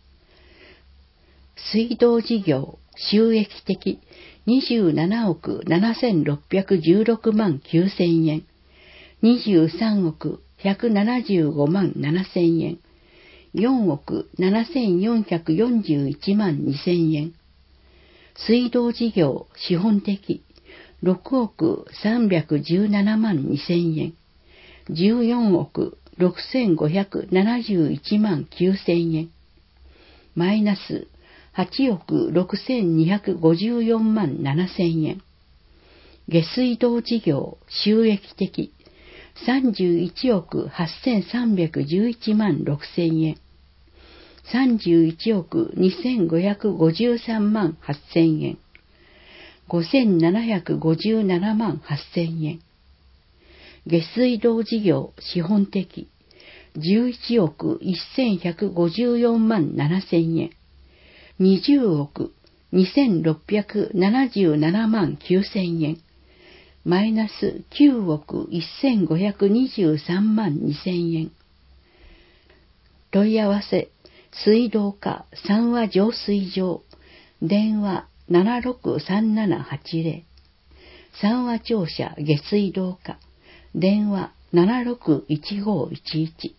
水道事業収益的にじゅうななおくななせんろっぴゃくじゅうろくまんきゅうせんえん、にじゅうさんおくひゃくななじゅうごまんななせんえん、よんおくななせんよんひゃくよんじゅういちまんにせんえん。水道事業資本的ろくおくさんびゃくじゅうななまんにせんえん、じゅうよんおくろくせんごひゃくななじゅういちまんきゅうせんえん。マイナスはちおくろくせんにひゃくごじゅうよんまんななせんえん。下水道事業収益的さんじゅういちおくはっせんさんびゃくじゅういちまんろくせんえん。さんじゅういちおくにせんごひゃくごじゅうさんまんはっせんえん。ごせんななひゃくごじゅうななまんはっせんえん。下水道事業資本的じゅういちおくせんひゃくごじゅうよんまんななせんえん。にじゅうおくにせんろっぴゃくななじゅうななまんきゅうせんえん。マイナスきゅうおくせんごひゃくにじゅうさんまんにせんえん。問い合わせ水道課三和浄水場電話ななろくさんななはちぜろ、三和庁舎下水道課電話ななろくいちごいちいち。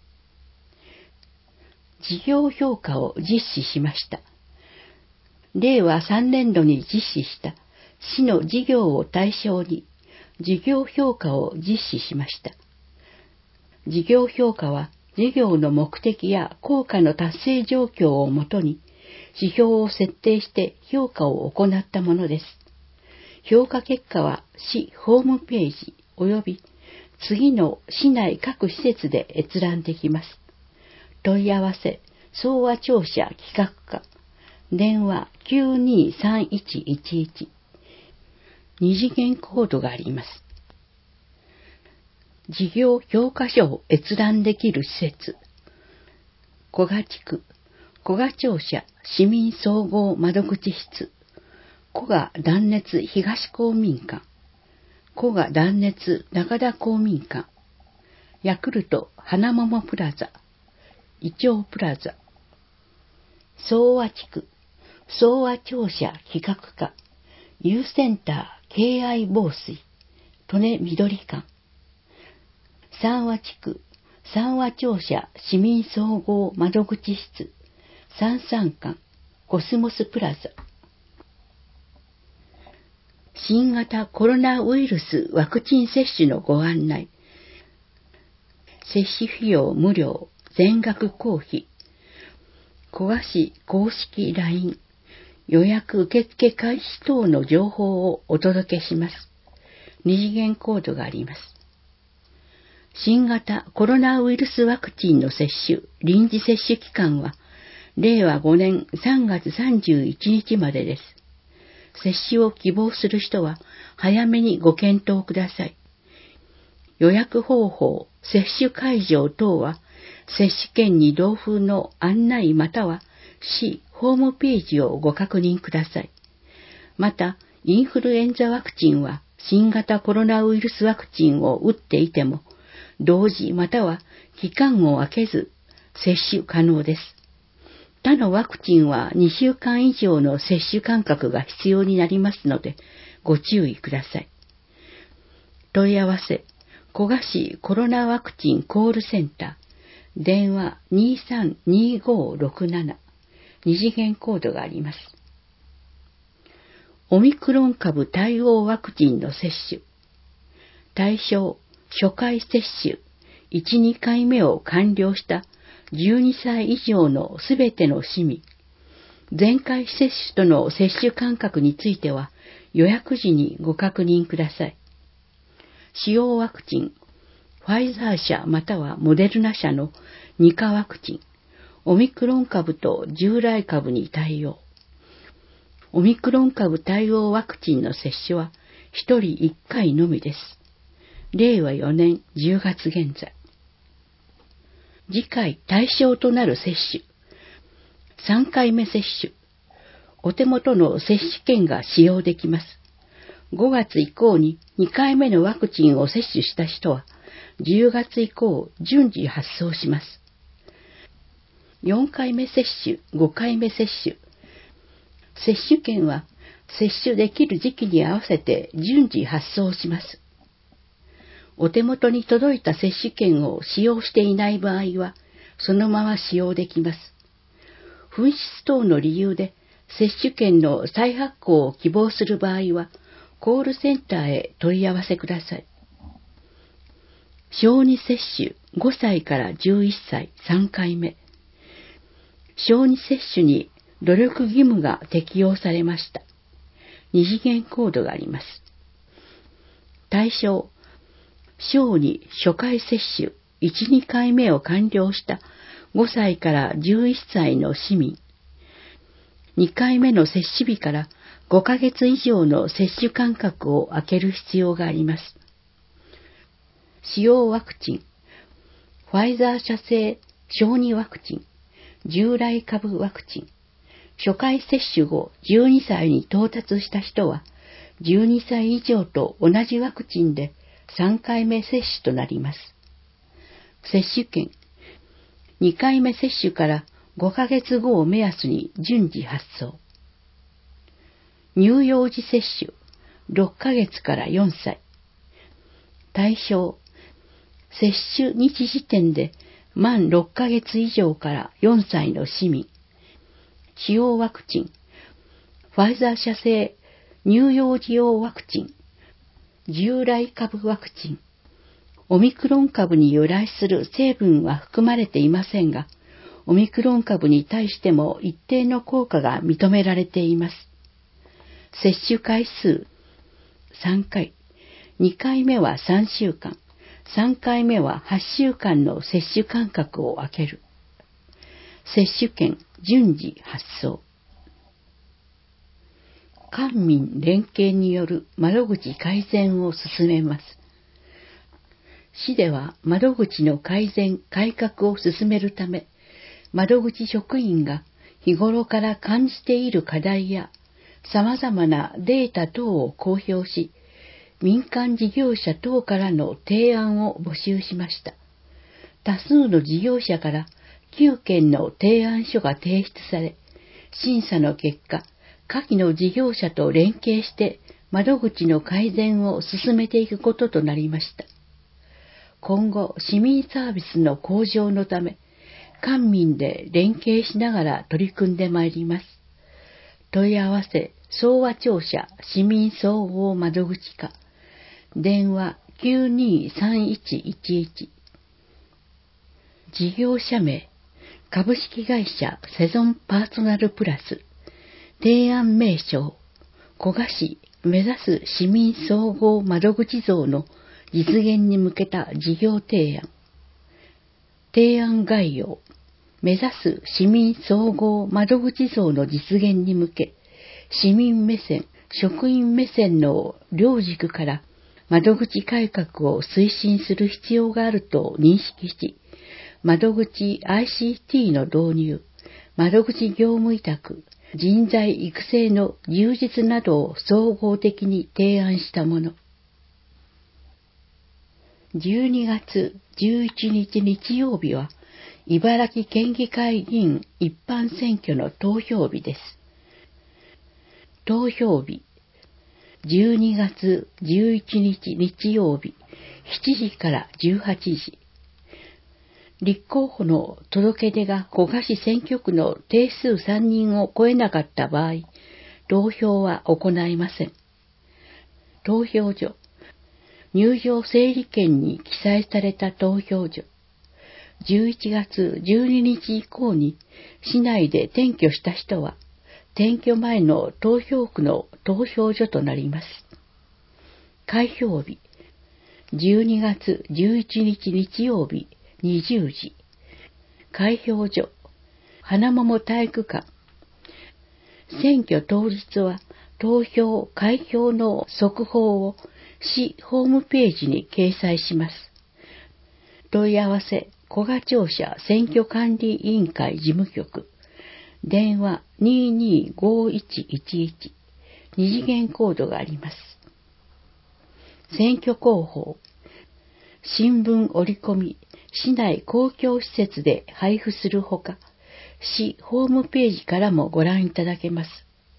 事業評価を実施しました。れいわさんねんどに実施した市の事業を対象に事業評価を実施しました。事業評価は事業の目的や効果の達成状況をもとに指標を設定して評価を行ったものです。評価結果は市ホームページ及び次の市内各施設で閲覧できます。問い合わせ総和庁舎企画課電話きゅうにさんいちいちいち。二次元コードがあります。事業評価書を閲覧できる施設。古賀地区、古賀庁舎市民総合窓口室、古賀断熱東公民館、古賀断熱中田公民館、ヤクルト花桃プラザ、イチョウプラザ、総和地区、総和庁舎企画課、ユーセンター敬愛防水、利根緑館、三和地区、三和庁舎市民総合窓口室、三三館、コスモスプラザ。新型コロナウイルスワクチン接種のご案内。接種費用無料、全額公費。古賀市公式 ライン、予約受付開始等の情報をお届けします。二次元コードがあります。新型コロナウイルスワクチンの接種、臨時接種期間は、れいわごねんさんがつさんじゅういちにちまでです。接種を希望する人は、早めにご検討ください。予約方法、接種会場等は、接種券に同封の案内または、市ホームページをご確認ください。また、インフルエンザワクチンは、新型コロナウイルスワクチンを打っていても、同時または期間を空けず接種可能です。他のワクチンはにしゅうかん以上の接種間隔が必要になりますのでご注意ください。問い合わせ、古賀市コロナワクチンコールセンター、電話にさんにごろくなな、二次元コードがあります。オミクロン株対応ワクチンの接種。対象、初回接種、いち、にかいめを完了したじゅうにさい以上のすべての市民。前回接種との接種間隔については予約時にご確認ください。使用ワクチン、ファイザー社またはモデルナ社のにかワクチン、オミクロン株と従来株に対応。オミクロン株対応ワクチンの接種はひとりいっかいのみです。れいわよねんじゅうがつ現在。次回対象となる接種。さんかいめ接種。お手元の接種券が使用できます。ごがつ以降ににかいめのワクチンを接種した人は、じゅうがつ以降順次発送します。よんかいめ接種、ごかいめ接種、 接種券は接種できる時期に合わせて順次発送します。お手元に届いた接種券を使用していない場合は、そのまま使用できます。紛失等の理由で接種券の再発行を希望する場合は、コールセンターへ問い合わせください。小児接種ごさいからじゅういっさいさんかいめ。小児接種に努力義務が適用されました。二次元コードがあります。対象、小児初回接種いち、にかいめを完了したごさいからじゅういっさいの市民。にかいめの接種日からごかげつ以上の接種間隔を空ける必要があります。使用ワクチン、ファイザー社製小児ワクチン、従来株ワクチン。初回接種後じゅうにさいに到達した人は、じゅうにさい以上と同じワクチンでさんかいめ接種となります。接種券、にかいめ接種からごかげつごを目安に順次発送。乳幼児接種、ろっかげつからよんさい。対象、接種日時点で満ろっかげつ以上からよんさいの市民。使用ワクチン、ファイザー社製乳幼児用ワクチン、従来株ワクチン。オミクロン株に由来する成分は含まれていませんが、オミクロン株に対しても一定の効果が認められています。接種回数さんかい、にかいめはさんしゅうかん、さんかいめははっしゅうかんの接種間隔を空ける。接種券順次発送。官民連携による窓口改善を進めます。市では窓口の改善・改革を進めるため、窓口職員が日頃から感じている課題や様々なデータ等を公表し、民間事業者等からの提案を募集しました。多数の事業者からきゅうけんの提案書が提出され、審査の結果、下記の事業者と連携して窓口の改善を進めていくこととなりました。今後、市民サービスの向上のため、官民で連携しながら取り組んでまいります。問い合わせ、総和庁舎市民総合窓口課、電話きゅうにーさんいちいちいち。事業者名、株式会社セゾンパーソナルプラス。提案名称、古賀市目指す市民総合窓口像の実現に向けた事業提案。提案概要、目指す市民総合窓口像の実現に向け、市民目線、職員目線の両軸から窓口改革を推進する必要があると認識し、窓口 アイシーティー の導入、窓口業務委託、人材育成の充実などを総合的に提案したもの。じゅうにがつじゅういちにち日曜日は、茨城県議会議員一般選挙の投票日です。投票日、じゅうにがつじゅういちにち日曜日、しちじからじゅうはちじ。立候補の届け出が古賀市選挙区の定数さんにんを超えなかった場合、投票は行いません。投票所、入場整理券に記載された投票所、じゅういちがつじゅうににち以降に市内で転居した人は、転居前の投票区の投票所となります。開票日、じゅうにがつじゅういちにち日曜日にじゅうじ。開票所、花桃体育館。選挙当日は投票・開票の速報を市ホームページに掲載します。問い合わせ、古賀庁舎選挙管理委員会事務局。電話にーにーごーいちいちいち。二次元コードがあります。選挙広報。新聞折り込み、市内公共施設で配布するほか、市ホームページからもご覧いただけます。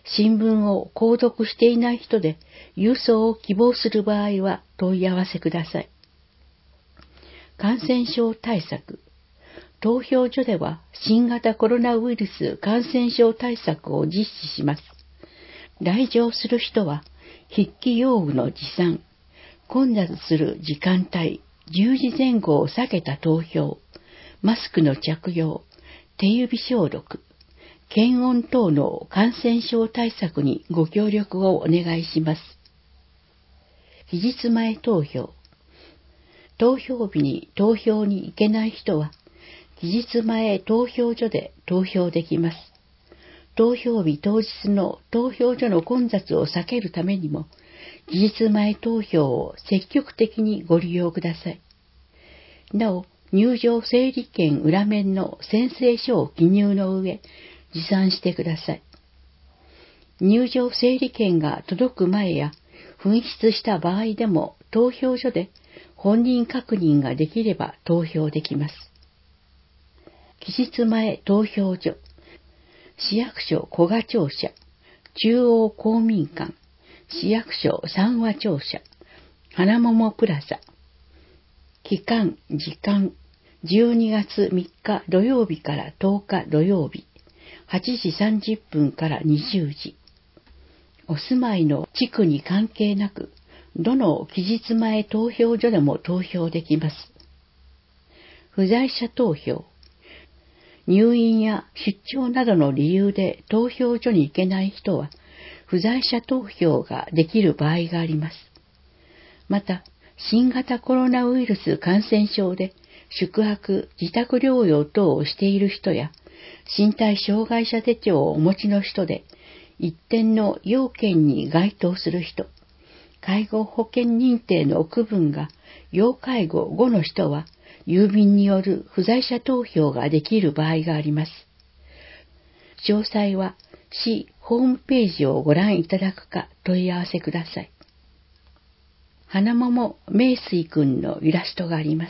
新聞を購読していない人で郵送を希望する場合は問い合わせください。感染症対策。投票所では新型コロナウイルス感染症対策を実施します。来場する人は筆記用具の持参、混雑する時間帯、じゅうじぜん後を避けた投票、マスクの着用、手指消毒、検温等の感染症対策にご協力をお願いします。期日前投票。投票日に投票に行けない人は、期日前投票所で投票できます。投票日当日の投票所の混雑を避けるためにも、期日前投票を積極的にご利用ください。なお、入場整理券裏面の宣誓書を記入の上、持参してください。入場整理券が届く前や、紛失した場合でも投票所で本人確認ができれば投票できます。期日前投票所、市役所古賀庁舎、中央公民館、市役所三和庁舎、花桃プラザ。期間、時間、じゅうにがつみっか土曜日からとおか土曜日、はちじさんじゅっぷんからにじゅうじ。お住まいの地区に関係なく、どの期日前投票所でも投票できます。不在者投票。入院や出張などの理由で投票所に行けない人は、不在者投票ができる場合があります。また、新型コロナウイルス感染症で宿泊・自宅療養等をしている人や、身体障害者手帳をお持ちの人で、一点の要件に該当する人、介護保険認定の区分が要介護ごの人は、郵便による不在者投票ができる場合があります。詳細は市ホームページをご覧いただくか問い合わせください。花桃名水くんのイラストがあります。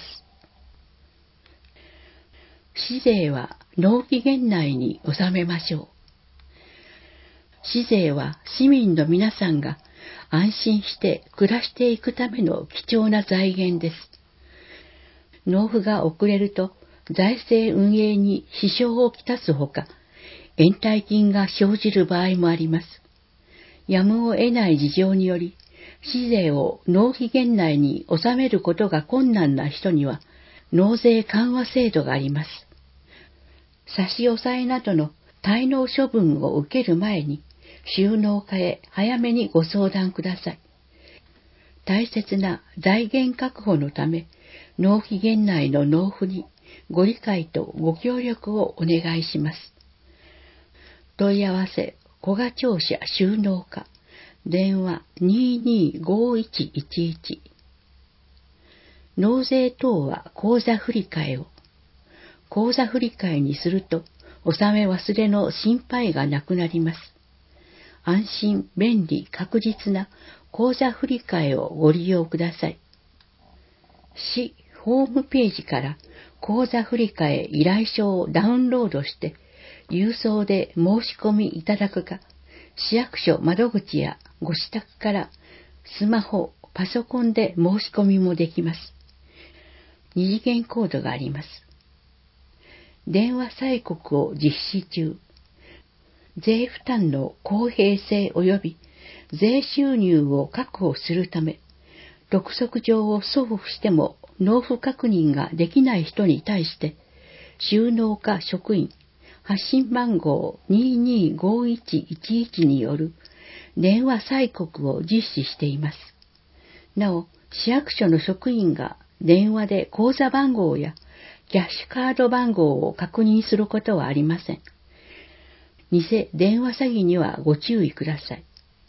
市税は納期限内に納めましょう。市税は市民の皆さんが安心して暮らしていくための貴重な財源です。納付が遅れると財政運営に支障をきたすほか、延滞金が生じる場合もあります。やむを得ない事情により、市税を納期限内に納めることが困難な人には、納税緩和制度があります。差し押さえなどの滞納処分を受ける前に、収納課へ早めにご相談ください。大切な財源確保のため、納期限内の納付にご理解とご協力をお願いします。問い合わせ、古賀庁舎収納課、電話 にーにーごーいちいちいち。納税等は口座振替を。口座振替にすると、納め忘れの心配がなくなります。安心、便利、確実な口座振替をご利用ください。市ホームページから口座振替依頼書をダウンロードして、郵送で申し込みいただくか、市役所窓口やご自宅からスマホ、パソコンで申し込みもできます。二次元コードがあります。電話催告を実施中。税負担の公平性及び税収入を確保するため、督促状を送付しても納付確認ができない人に対して、収納課職員、発信番号 にーにーごーいちいちいち による電話催告を実施しています。なお、市役所の職員が電話で口座番号やキャッシュカード番号を確認することはありません。偽電話詐欺にはご注意ください。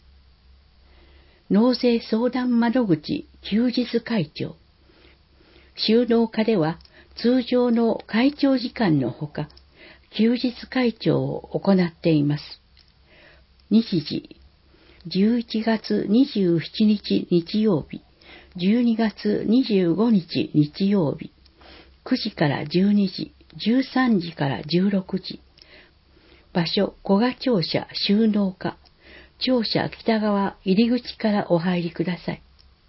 納税相談窓口休日開庁。収納課では通常の開庁時間のほか、休日開庁を行っています。日時、じゅういちがつにじゅうしちにち日曜日、じゅうにがつにじゅうごにち日曜日、くじからじゅうにじ、じゅうさんじからじゅうろくじ。場所、古賀庁舎収納課、 庁舎北側入り口からお入りください。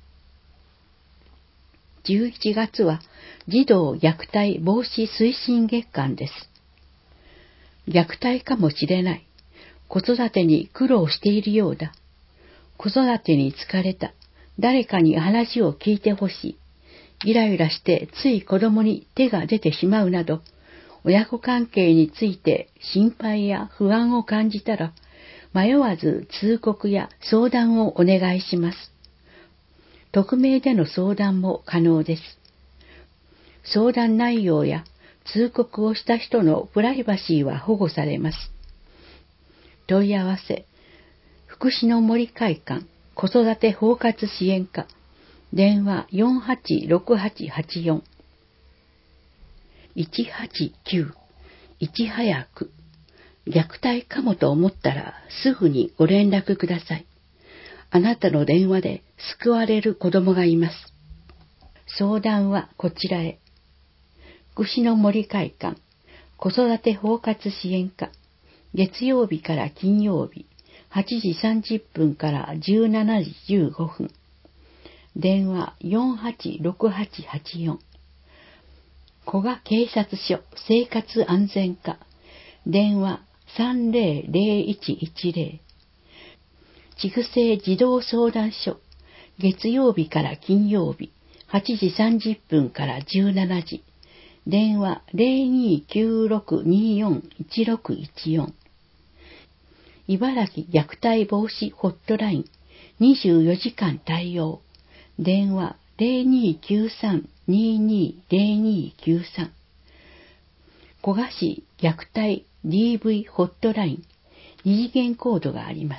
じゅういちがつは児童虐待防止推進月間です。虐待かもしれない。子育てに苦労しているようだ。子育てに疲れた。誰かに話を聞いてほしい。イライラしてつい子供に手が出てしまうなど、親子関係について心配や不安を感じたら、迷わず通告や相談をお願いします。匿名での相談も可能です。相談内容や通告をした人のプライバシーは保護されます。問い合わせ、福祉の森会館子育て包括支援課、電話 よんはちろくはちはちよん いちはちきゅう いち早く。虐待かもと思ったらすぐにご連絡ください。あなたの電話で救われる子供がいます。相談はこちらへ。福祉の森会館子育て包括支援課、月曜日から金曜日はちじさんじゅっぷんからじゅうしちじじゅうごふん。電話 よんはちろくはちはちよん。古賀警察署生活安全課、電話さんぜろぜろいちいちぜろ。筑西児童相談所、月曜日から金曜日はちじさんじゅっぷんからじゅうしちじ。電話 ゼロにきゅうろくによんいちろくいちよん。茨城虐待防止ホットラインにじゅうよじかん対応。電話 ゼロにきゅうさんににゼロにきゅうさん。古賀市虐待 ディーブイ ホットライン二次元コードがあります。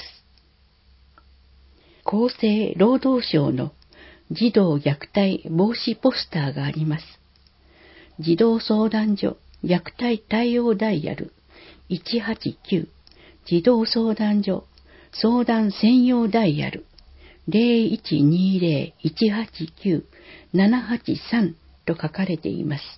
厚生労働省の児童虐待防止ポスターがあります。児童相談所虐待対応ダイヤルいちはちきゅう、児童相談所相談専用ダイヤル ゼロいちにゼロ いちはちきゅう ななはちさん と書かれています。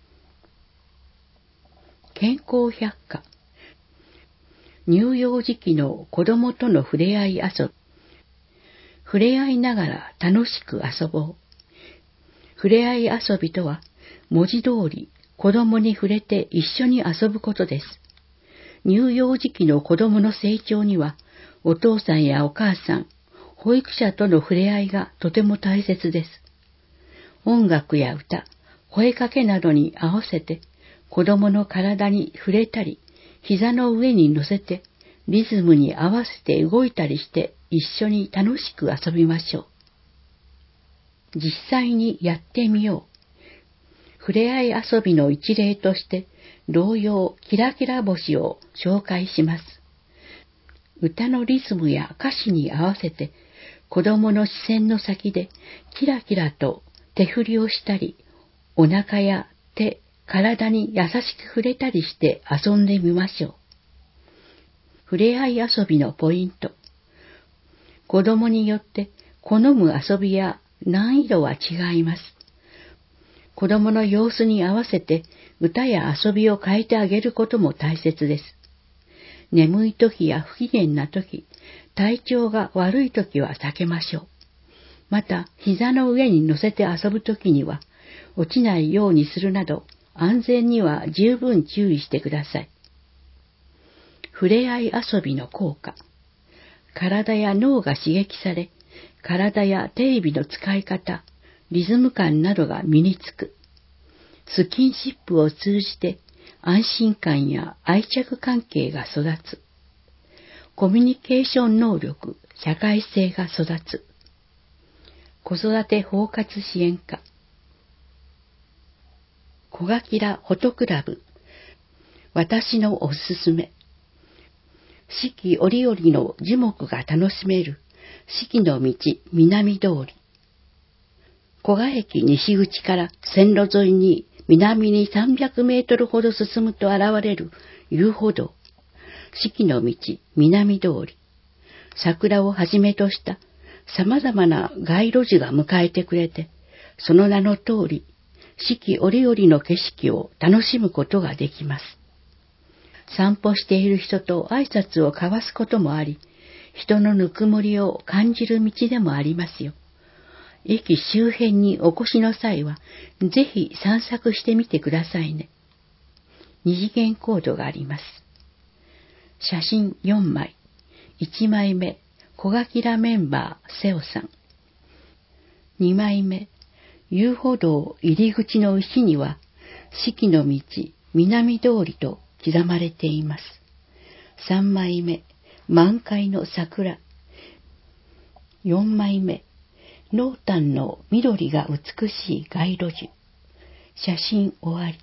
健康百科、乳幼児期の子供との触れ合い遊び。触れ合いながら楽しく遊ぼう。触れ合い遊びとは、文字通り子供に触れて一緒に遊ぶことです。乳幼児期の子供の成長には、お父さんやお母さん、保育者との触れ合いがとても大切です。音楽や歌、声かけなどに合わせて、子供の体に触れたり、膝の上に乗せて、リズムに合わせて動いたりして一緒に楽しく遊びましょう。実際にやってみよう。触れ合い遊びの一例として、童謡キラキラ星を紹介します。歌のリズムや歌詞に合わせて、子供の視線の先でキラキラと手振りをしたり、お腹や手、体に優しく触れたりして遊んでみましょう。触れ合い遊びのポイント。子供によって好む遊びや難易度は違います。子供の様子に合わせて歌や遊びを変えてあげることも大切です。眠い時や不機嫌な時、体調が悪い時は避けましょう。また、膝の上に乗せて遊ぶ時には、落ちないようにするなど、安全には十分注意してください。触れ合い遊びの効果。体や脳が刺激され、体や手指の使い方、リズム感などが身につく。スキンシップを通じて安心感や愛着関係が育つ。コミュニケーション能力、社会性が育つ。子育て包括支援課。小ガキラフォトクラブ。私のおすすめ。四季折々の樹木が楽しめる四季の道南通り。古賀駅西口から線路沿いに南にさんびゃくメートルほど進むと現れる遊歩道。四季の道南通り。桜をはじめとした様々な街路樹が迎えてくれて、その名の通り、四季折々の景色を楽しむことができます。散歩している人と挨拶を交わすこともあり、 人のぬくもりを感じる道でもありますよ。駅周辺にお越しの際は、ぜひ散策してみてくださいね。二次元コードがあります。写真よんまい。いちまいめ、小垣メンバー、瀬尾さん。にまいめ、遊歩道入り口の石には、四季の道、南通りと刻まれています。さんまいめ、満開の桜。よんまいめ、濃淡の緑が美しい街路樹。写真終わり。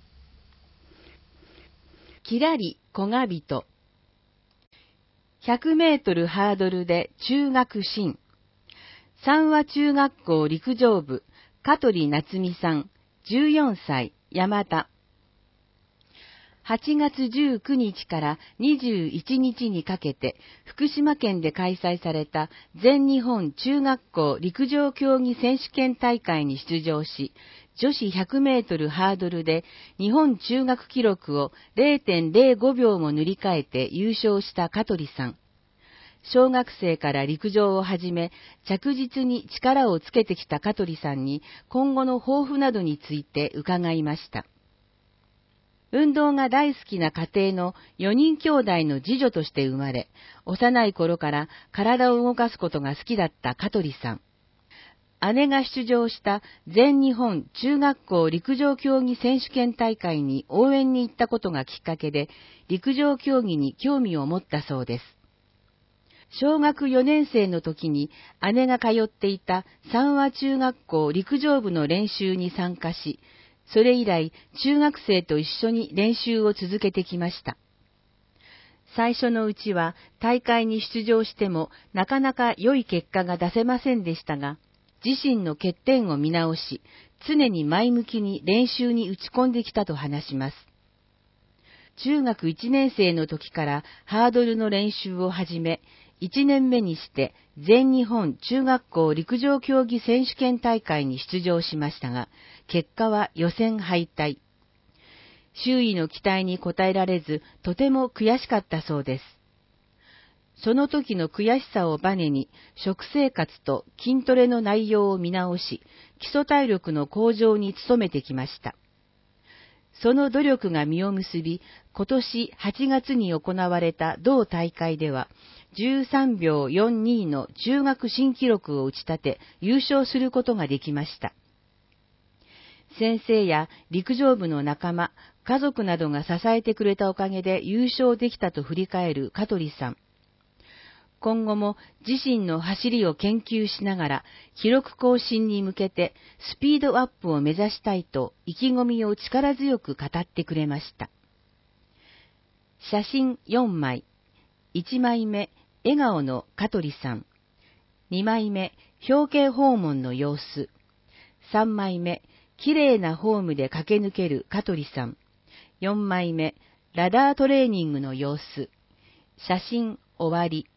きらりこがびと。ひゃくメートルハードルで中学進。三和中学校陸上部、香取夏美さん、じゅうよんさい、山田。はちがつじゅうくにちからにじゅういちにちにかけて福島県で開催された全日本中学校陸上競技選手権大会に出場し、女子ひゃくメートルハードルで日本中学記録を れいてんれいごびょうも塗り替えて優勝した香取さん。小学生から陸上を始め、着実に力をつけてきた香取さんに今後の抱負などについて伺いました。運動が大好きな家庭のよにん兄弟の次女として生まれ、幼い頃から体を動かすことが好きだった香取さん。姉が出場した全日本中学校陸上競技選手権大会に応援に行ったことがきっかけで、陸上競技に興味を持ったそうです。小学よねんせいの時に姉が通っていた三和中学校陸上部の練習に参加し、それ以来中学生と一緒に練習を続けてきました。最初のうちは大会に出場してもなかなか良い結果が出せませんでしたが、自身の欠点を見直し、常に前向きに練習に打ち込んできたと話します。中学いちねんせいの時からハードルの練習を始め、いちねんめにして全日本中学校陸上競技選手権大会に出場しましたが、結果は予選敗退。周囲の期待に応えられず、とても悔しかったそうです。その時の悔しさをバネに、食生活と筋トレの内容を見直し、基礎体力の向上に努めてきました。その努力が実を結び、今年はちがつに行われた同大会では、じゅうさんびょうよんにの中学新記録を打ち立て、優勝することができました。先生や陸上部の仲間、家族などが支えてくれたおかげで優勝できたと振り返る香取さん。今後も自身の走りを研究しながら、記録更新に向けてスピードアップを目指したいと意気込みを力強く語ってくれました。写真よんまい。いちまいめ、笑顔の香取さん。にまいめ、表敬訪問の様子。さんまいめ、きれいなホームで駆け抜ける香取さん。よんまいめ、ラダートレーニングの様子。写真終わり。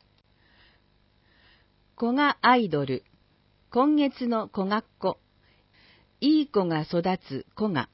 子がアイドル。今月の子がっこ。いい子が育つ子が。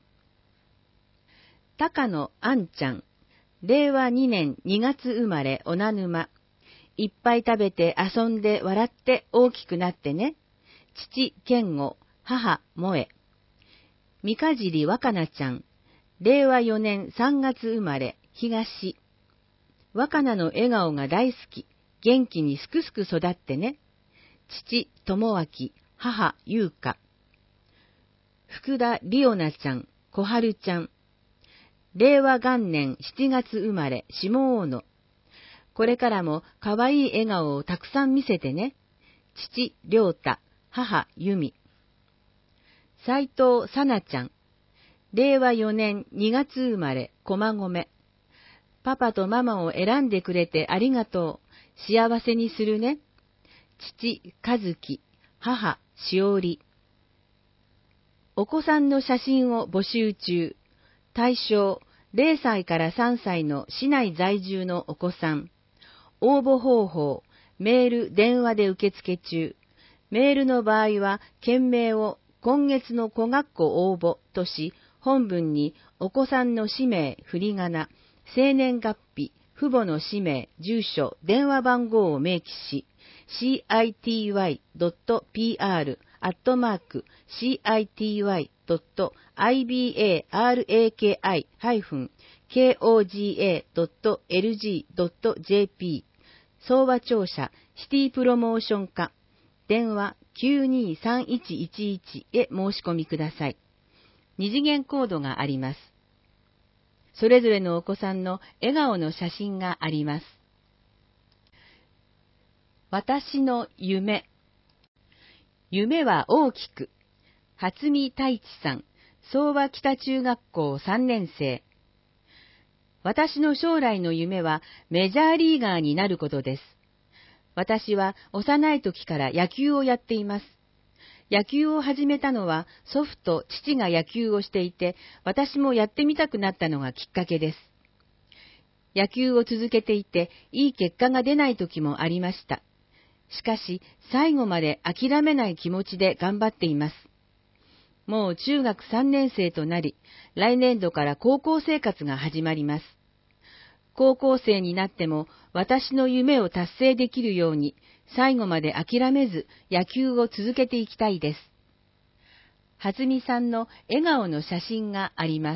高野あんちゃん。れいわにねんにがつ生まれおなぬま。いっぱい食べて遊んで笑って大きくなってね。父健吾、母萌え。三か尻若菜ちゃん。れいわよねんさんがつ生まれ東。若菜の笑顔が大好き。元気にすくすく育ってね。父智明、母優香。福田里央奈ちゃん、小春ちゃん。れいわがんねんしちがつ生まれ下大野。これからもかわいい笑顔をたくさん見せてね。父良太、母由美。斉藤さなちゃん。れいわよねんにがつ生まれ駒込。パパとママを選んでくれてありがとう。幸せにするね。父和樹、母しおり。お子さんの写真を募集中。対象れいさいからさんさいの市内在住のお子さん。応募方法、メール、電話で受付中。メールの場合は、件名を今月の子学校応募とし、本文にお子さんの氏名、振り仮名、生年月日、 父母の氏名、住所、電話番号を明記し、シーアイティーワイドットピーアール アットマーク シーアイティーワイドットアイビーエーアールエーケーアイ ハイフン ケーオージーエードットエルジードットジェーピー 相和庁舎シティプロモーション課電話 きゅうにーさんいちいちいち へ申し込みください。二次元コードがあります。それぞれのお子さんの笑顔の写真があります。私の夢。夢は大きく。初見太一さん、相和北中学校さんねん生。私の将来の夢はメジャーリーガーになることです。私は幼い時から野球をやっています。野球を始めたのは祖父と父が野球をしていて、私もやってみたくなったのがきっかけです。野球を続けていて、いい結果が出ない時もありました。しかし、最後まで諦めない気持ちで頑張っています。もう中学さんねん生となり、来年度から高校生活が始まります。高校生になっても私の夢を達成できるように、最後まで諦めず野球を続けていきたいです。はずみさんの笑顔の写真があります。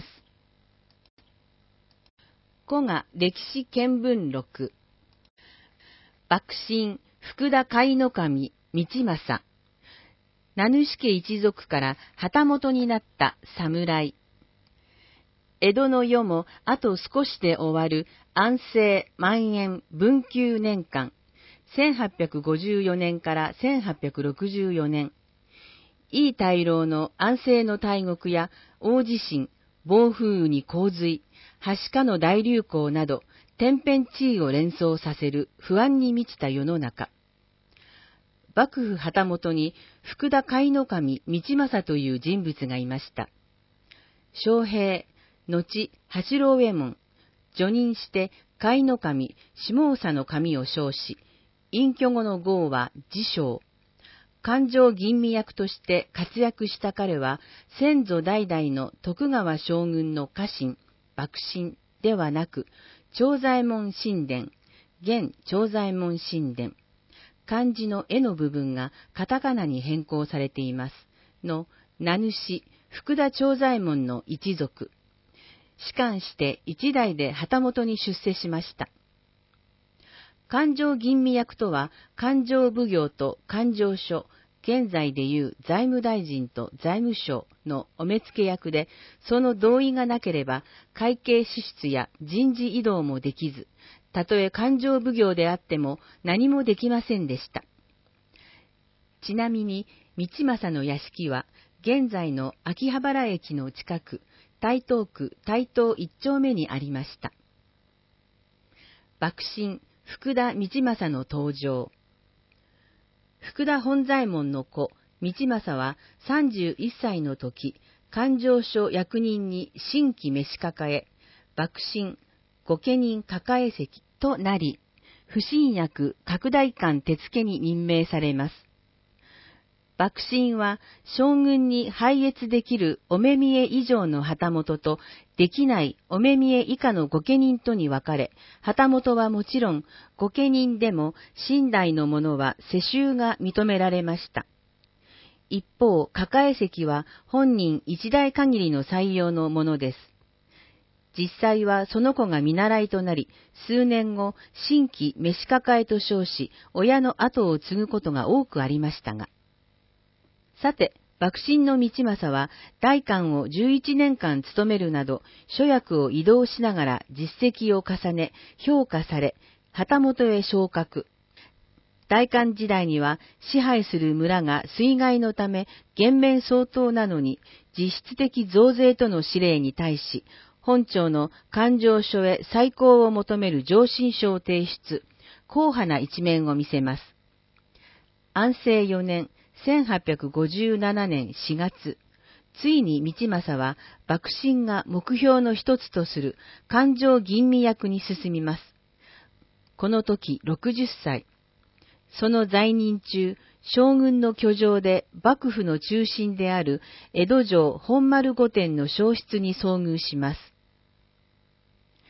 古賀歴史見聞録。幕臣福田甲斐守道政。名主家一族から旗本になった侍。江戸の世もあと少しで終わる安政万延文久年間、せんはっぴゃくごじゅうよねんからせんはっぴゃくろくじゅうよねん。井伊大老の安政の大獄や大地震、暴風雨に洪水、はしかの大流行など、天変地異を連想させる不安に満ちた世の中。幕府旗本に福田甲斐守道政という人物がいました。将兵、後八郎右衛門、叙任して甲斐守、下総の神を称し、隠居後の号は自称。勘定吟味役として活躍した彼は、先祖代々の徳川将軍の家臣、幕臣ではなく、長左衛門神殿、現長左衛門神殿、漢字の絵の部分がカタカナに変更されていますの名主福田長左衛門の一族。仕官して一代で旗本に出世しました。勘定吟味役とは、勘定奉行と勘定所、現在でいう財務大臣と財務省のお目付け役で、その同意がなければ会計支出や人事異動もできず、たとえ勘定奉行であっても何もできませんでした。ちなみに、道政の屋敷は、現在の秋葉原駅の近く、台東区台東一丁目にありました。幕臣福田道政の登場。福田本左衛門の子、道政はさんじゅういっさいの時、勘定所役人に新規召し抱え、幕臣御家人抱え席となり、不審役拡大官手付に任命されます。幕臣は将軍に拝謁できるお目見え以上の旗本とできないお目見え以下の御家人とに分かれ、旗本はもちろん御家人でも寝台の者は世襲が認められました。一方、抱え席は本人一代限りの採用のものです。実際はその子が見習いとなり、数年後、新規召し抱えと称し、親の後を継ぐことが多くありましたが。さて、幕臣の道政は代官をじゅういちねんかん務めるなど、諸役を移動しながら実績を重ね、評価され、旗本へ昇格。代官時代には支配する村が水害のため減免相当なのに、実質的増税との指令に対し、本庁の勘定所へ再考を求める上申書を提出、硬派な一面を見せます。安政よねん、せんはっぴゃくごじゅうななねんしがつ、ついに道政は幕臣が目標の一つとする勘定吟味役に進みます。この時ろくじゅっさい。その在任中、将軍の居城で幕府の中心である江戸城本丸御殿の焼失に遭遇します。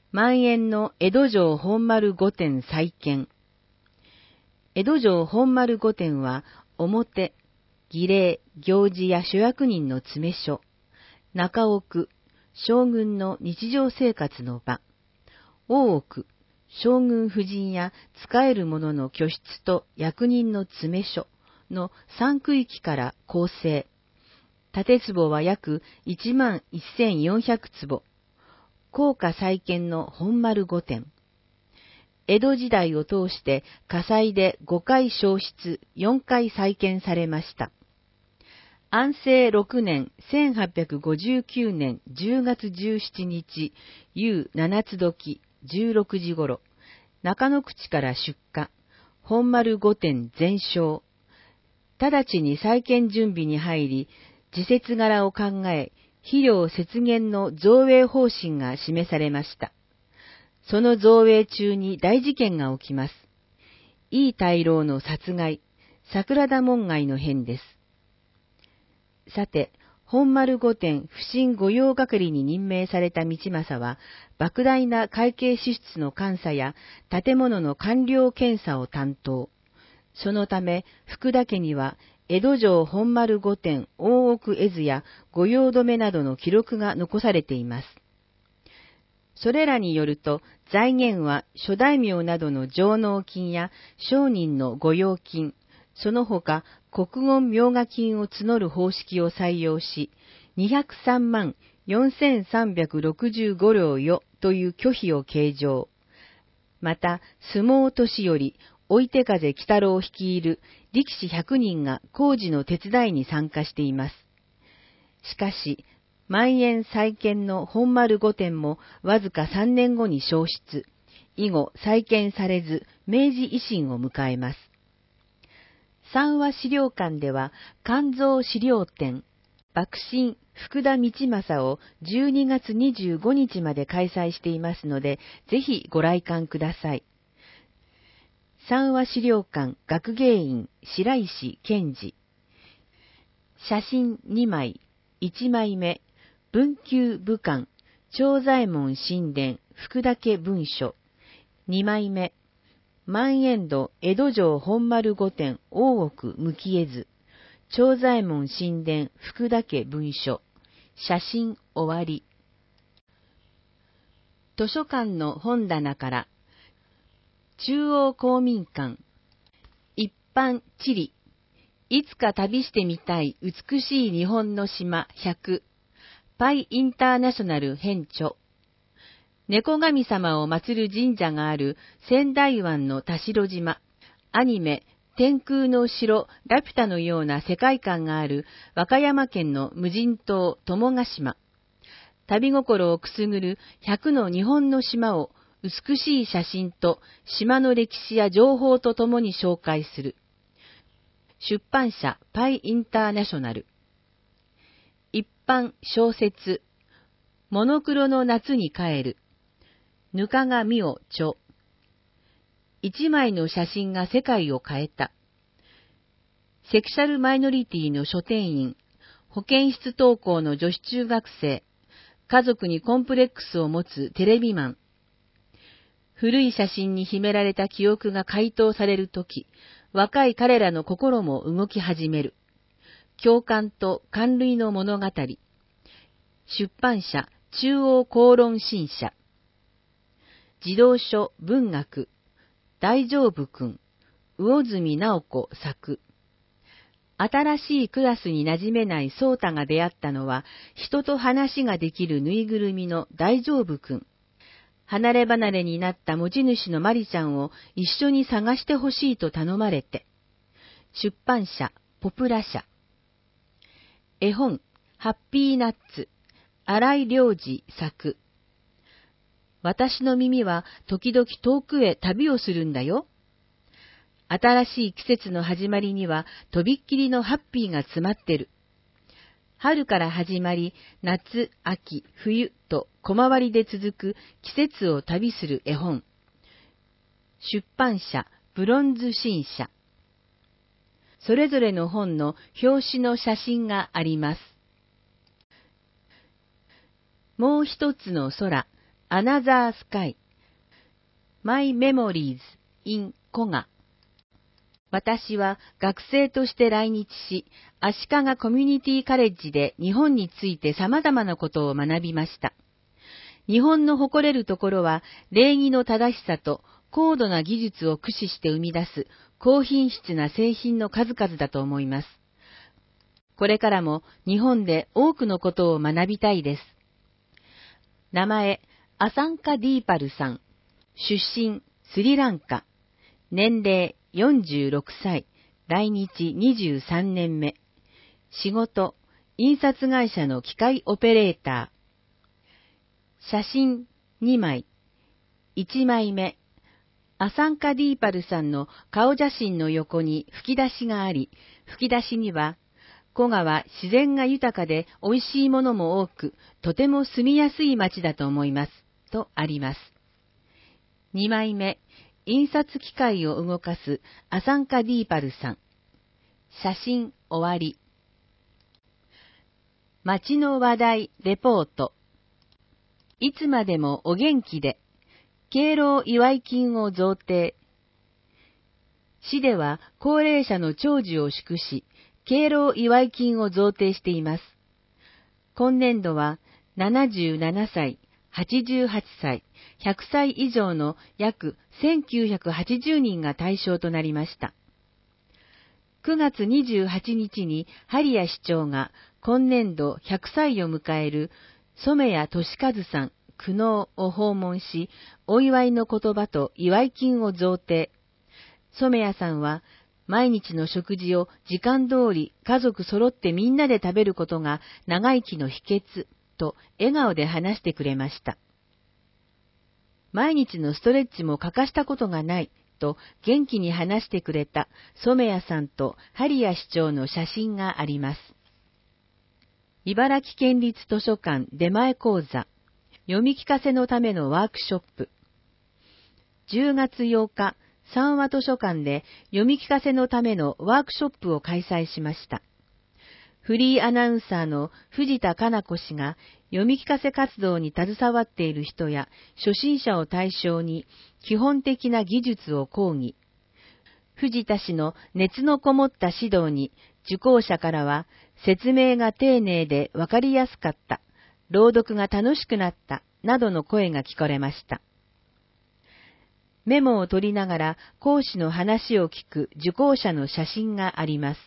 万延の江戸城本丸御殿再建。江戸城本丸御殿は、表、儀礼、行事や諸役人の詰め所、中奥、将軍の日常生活の場、大奥、将軍夫人や仕える者の居室と役人の詰め所の三区域から構成。建坪は約いちまんせんよんひゃくつぼ。高架再建の本丸御殿。江戸時代を通して火災でごかい焼失、よんかい再建されました。安政ろくねんせんはっぴゃくごじゅうきゅうねんじゅうがつじゅうしちにち、夕七つ時じゅうろくじごろ、中野口から出火、本丸御殿全焼。直ちに再建準備に入り、時節柄を考え、肥料節減の造営方針が示されました。その造営中に大事件が起きます。井伊大老の殺害、桜田門外の変です。さて、本丸御殿不審御用係に任命された道政は、莫大な会計支出の監査や建物の完了検査を担当。そのため、福田家には、江戸城本丸御殿大奥絵図や御用止めなどの記録が残されています。それらによると、財源は諸大名などの上納金や商人の御用金、その他国言名画金を募る方式を採用し、にひゃくさんまんよんせんさんびゃくろくじゅうごりょうよという巨費を計上。また、相撲年寄り、追手風鬼太郎率いる力士ひゃくにんが工事の手伝いに参加しています。しかし、万延再建の本丸御殿もわずかさんねんごに焼失。以後再建されず、明治維新を迎えます。三和資料館では、肝臓資料展、幕臣福田道政をじゅうにがつにじゅうごにちまで開催していますので、ぜひご来館ください。三和資料館学芸員白石健二。写真にまい、いちまいめ、文久武官、長左衛門神殿福田家文書。にまいめ、万延度江戸城本丸御殿大奥無記絵図。長左衛門神殿福田家文書。写真終わり。図書館の本棚から、中央公民館、一般地理、いつか旅してみたい美しい日本の島ひゃく、パイインターナショナル編著、猫神様を祀る神社がある仙台湾の田代島、アニメ、天空の城ラピュタのような世界観がある和歌山県の無人島友ヶ島、旅心をくすぐるひゃくの日本の島を美しい写真と島の歴史や情報とともに紹介する。出版社パイインターナショナル。一般小説、モノクロの夏に帰る。ぬかがみお著。一枚の写真が世界を変えた。セクシャルマイノリティの書店員、保健室登校の女子中学生、家族にコンプレックスを持つテレビマン。古い写真に秘められた記憶が回答されるとき、若い彼らの心も動き始める。共感と感類の物語。出版社中央公論新社。児童書文学。大丈夫くん。魚住直子作。新しいクラスに馴染めないソータが出会ったのは、人と話ができるぬいぐるみの大丈夫くん。離れ離れになった持ち主のマリちゃんを一緒に探してほしいと頼まれて。出版社ポプラ社。絵本ハッピーナッツ。新井良二作。私の耳は時々遠くへ旅をするんだよ。新しい季節の始まりにはとびっきりのハッピーが詰まってる。春から始まり、夏、秋、冬と小回りで続く季節を旅する絵本。出版社ブロンズ新社。それぞれの本の表紙の写真があります。もう一つの空、 Another Sky My Memories in 古賀。私は学生として来日し、足利コミュニティカレッジで日本について様々なことを学びました。日本の誇れるところは、礼儀の正しさと高度な技術を駆使して生み出す高品質な製品の数々だと思います。これからも日本で多くのことを学びたいです。名前、アサンカ・ディーパルさん。出身、スリランカ。年齢、よんじゅうろくさい。来日にじゅうさんねんめ。仕事、印刷会社の機械オペレーター。写真、にまい。いちまいめ。アサンカ・ディーパルさんの顔写真の横に吹き出しがあり、吹き出しには、古賀は自然が豊かで美味しいものも多く、とても住みやすい町だと思います、とあります。にまいめ、印刷機械を動かすアサンカ・ディーパルさん。写真終わり。町の話題レポート。いつまでもお元気で、敬老祝い金を贈呈。市では高齢者の長寿を祝し、敬老祝い金を贈呈しています。今年度はななじゅうななさい、はちじゅうはっさい、ひゃくさい以上の約せんきゅうひゃくはちじゅうにんが対象となりました。くがつにじゅうはちにちに針谷市長が今年度ひゃくさいを迎える染谷俊和さん苦悩を訪問し、お祝いの言葉と祝い金を贈呈。染谷さんは毎日の食事を時間通り家族揃ってみんなで食べることが長生きの秘訣と笑顔で話してくれました。毎日のストレッチも欠かしたことがないと元気に話してくれた染谷さんと針谷市長の写真があります。茨城県立図書館出前講座、読み聞かせのためのワークショップ。じゅうがつようか、三和図書館で読み聞かせのためのワークショップを開催しました。フリーアナウンサーの藤田かな子氏が読み聞かせ活動に携わっている人や初心者を対象に基本的な技術を講義。藤田氏の熱のこもった指導に受講者からは説明が丁寧でわかりやすかった、朗読が楽しくなった、などの声が聞かれました。メモを取りながら講師の話を聞く受講者の写真があります。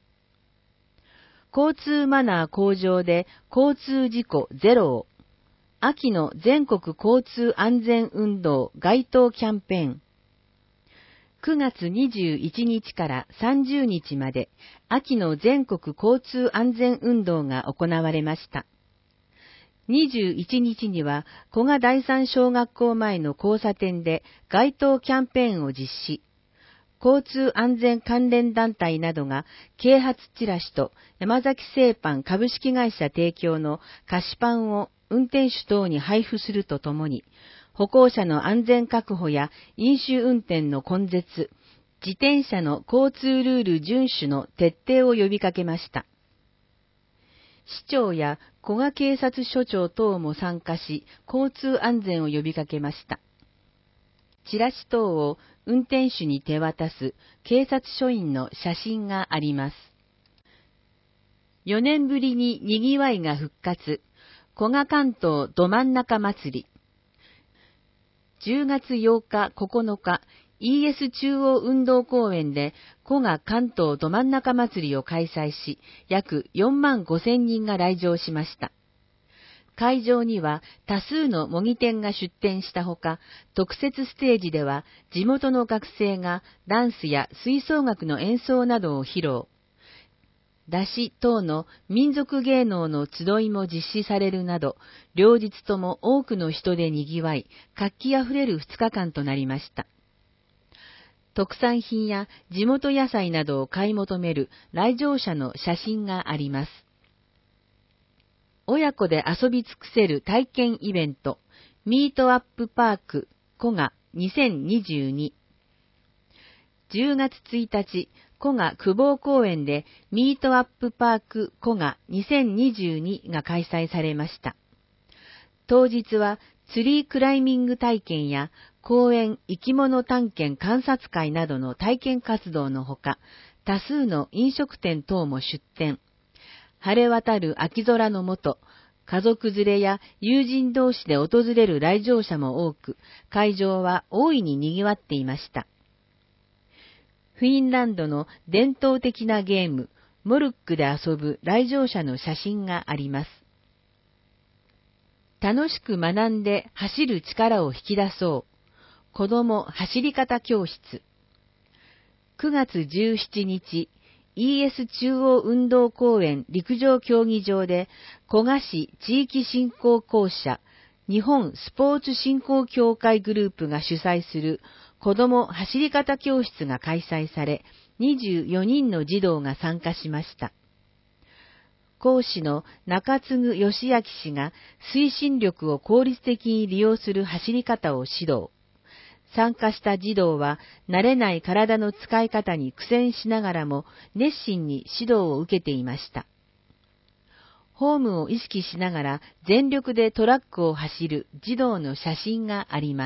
交通マナー向上で交通事故ゼロを。秋の全国交通安全運動街頭キャンペーン。くがつにじゅういちにちからさんじゅうにちまで秋の全国交通安全運動が行われました。にじゅういちにちには古賀第三小学校前の交差点で街頭キャンペーンを実施。交通安全関連団体などが啓発チラシと山崎製パン株式会社提供の菓子パンを運転手等に配布するとともに、歩行者の安全確保や飲酒運転の根絶、自転車の交通ルール遵守の徹底を呼びかけました。市長や古賀警察署長等も参加し、交通安全を呼びかけました。チラシ等を運転手に手渡す警察署員の写真があります。よねんぶりににぎわいが復活、古賀関東ど真ん中祭り。じゅうがつようか、ここのか、イーエス 中央運動公園で古賀関東ど真ん中祭りを開催し、約よんまんごせんにんが来場しました。会場には多数の模擬店が出店したほか、特設ステージでは地元の学生がダンスや吹奏楽の演奏などを披露。出し等の民族芸能の集いも実施されるなど、両日とも多くの人で賑わい、活気あふれるふつかかんとなりました。特産品や地元野菜などを買い求める来場者の写真があります。親子で遊び尽くせる体験イベント、ミートアップパーク古賀にせんにじゅうに。じゅうがつついたち、古賀久保公園でミートアップパーク古賀にせんにじゅうにが開催されました。当日はツリークライミング体験や公園生き物探検観察会などの体験活動のほか、多数の飲食店等も出店。晴れ渡る秋空の下、家族連れや友人同士で訪れる来場者も多く、会場は大いに賑わっていました。フィンランドの伝統的なゲーム、モルックで遊ぶ来場者の写真があります。楽しく学んで走る力を引き出そう。子ども走り方教室。くがつじゅうしちにち、イーエス 中央運動公園陸上競技場で、古賀市地域振興公社、日本スポーツ振興協会グループが主催する子ども走り方教室が開催され、にじゅうよにんの児童が参加しました。講師の中継義明氏が推進力を効率的に利用する走り方を指導。参加した児童は慣れない体の使い方に苦戦しながらも熱心に指導を受けていました。ホームを意識しながら全力でトラックを走る児童の写真があります。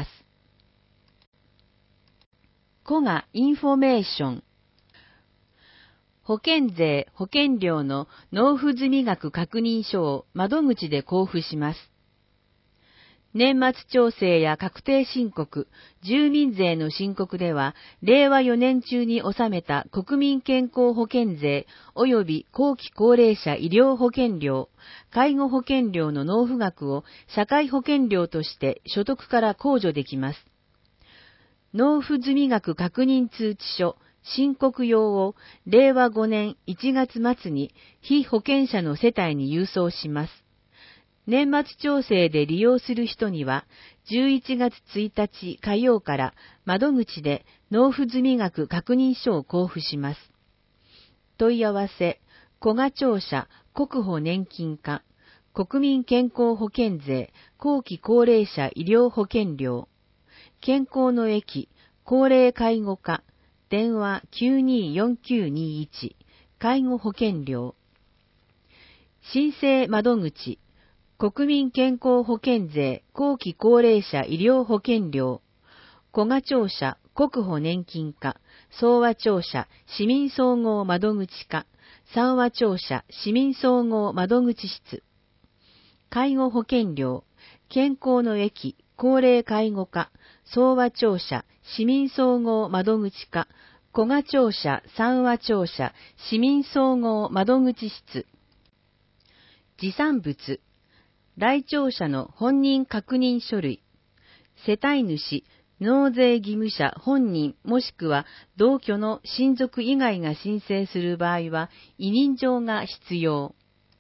古賀インフォメーション。保険税・保険料の納付済額確認書を窓口で交付します。年末調整や確定申告、住民税の申告では、れいわよねん中に納めた国民健康保険税及び後期高齢者医療保険料、介護保険料の納付額を社会保険料として所得から控除できます。納付済額確認通知書、申告用をれいわごねんいちがつ末に被保険者の世帯に郵送します。年末調整で利用する人には、じゅういちがつついたち火曜から窓口で納付済額確認書を交付します。問い合わせ、古賀庁舎国保年金課、国民健康保険税、後期高齢者医療保険料、健康の駅、高齢介護課、電話 きゅうにーよんきゅうにいち、介護保険料。申請窓口、国民健康保険税後期高齢者医療保険料、古賀庁舎国保年金課、総和庁舎市民総合窓口課、三和庁舎市民総合窓口室。介護保険料、健康の駅、高齢介護課、総和庁舎市民総合窓口課、古賀庁舎三和庁舎市民総合窓口室。持産物、来庁者の本人確認書類、世帯主、納税義務者本人もしくは同居の親族以外が申請する場合は委任状が必要。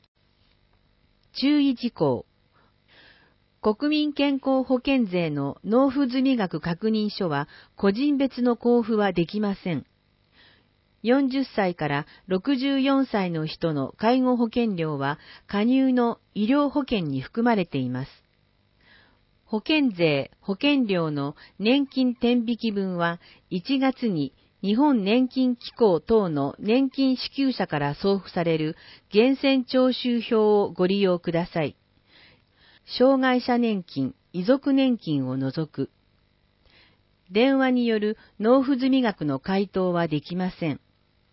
注意事項。国民健康保険税の納付済額確認書は個人別の交付はできません。よんじゅっさいからろくじゅうよんさいの人の介護保険料は加入の医療保険に含まれています。保険税・保険料の年金天引き分はいちがつに日本年金機構等の年金支給者から送付される源泉徴収票をご利用ください。障害者年金、遺族年金を除く。電話による納付済額の回答はできません。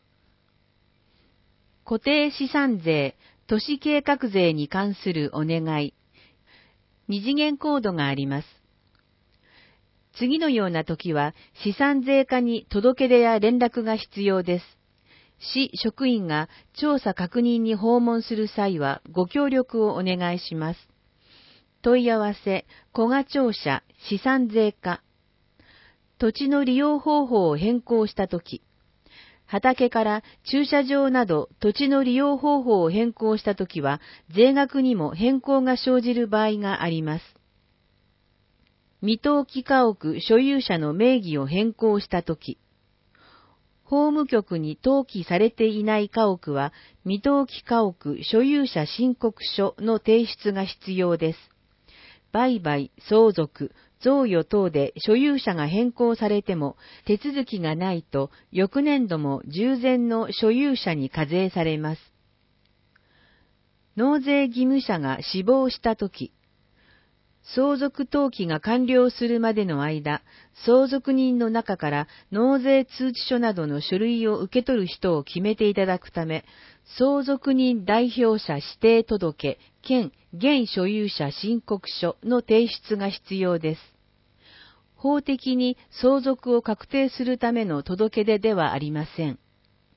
固定資産税、都市計画税に関するお願い。二次元コードがあります。次のような時は資産税課に届け出や連絡が必要です。市職員が調査確認に訪問する際はご協力をお願いします。問い合わせ、古賀庁舎資産税課。土地の利用方法を変更したとき、畑から駐車場など土地の利用方法を変更したときは、税額にも変更が生じる場合があります。未登記家屋所有者の名義を変更したとき、法務局に登記されていない家屋は、未登記家屋所有者申告書の提出が必要です。売買、相続、贈与等で所有者が変更されても手続きがないと翌年度も従前の所有者に課税されます。納税義務者が死亡したとき、 相続登記が完了するまでの間、相続人の中から納税通知書などの書類を受け取る人を決めていただくため、相続人代表者指定届兼現所有者申告書の提出が必要です。法的に相続を確定するための届け出ではありません。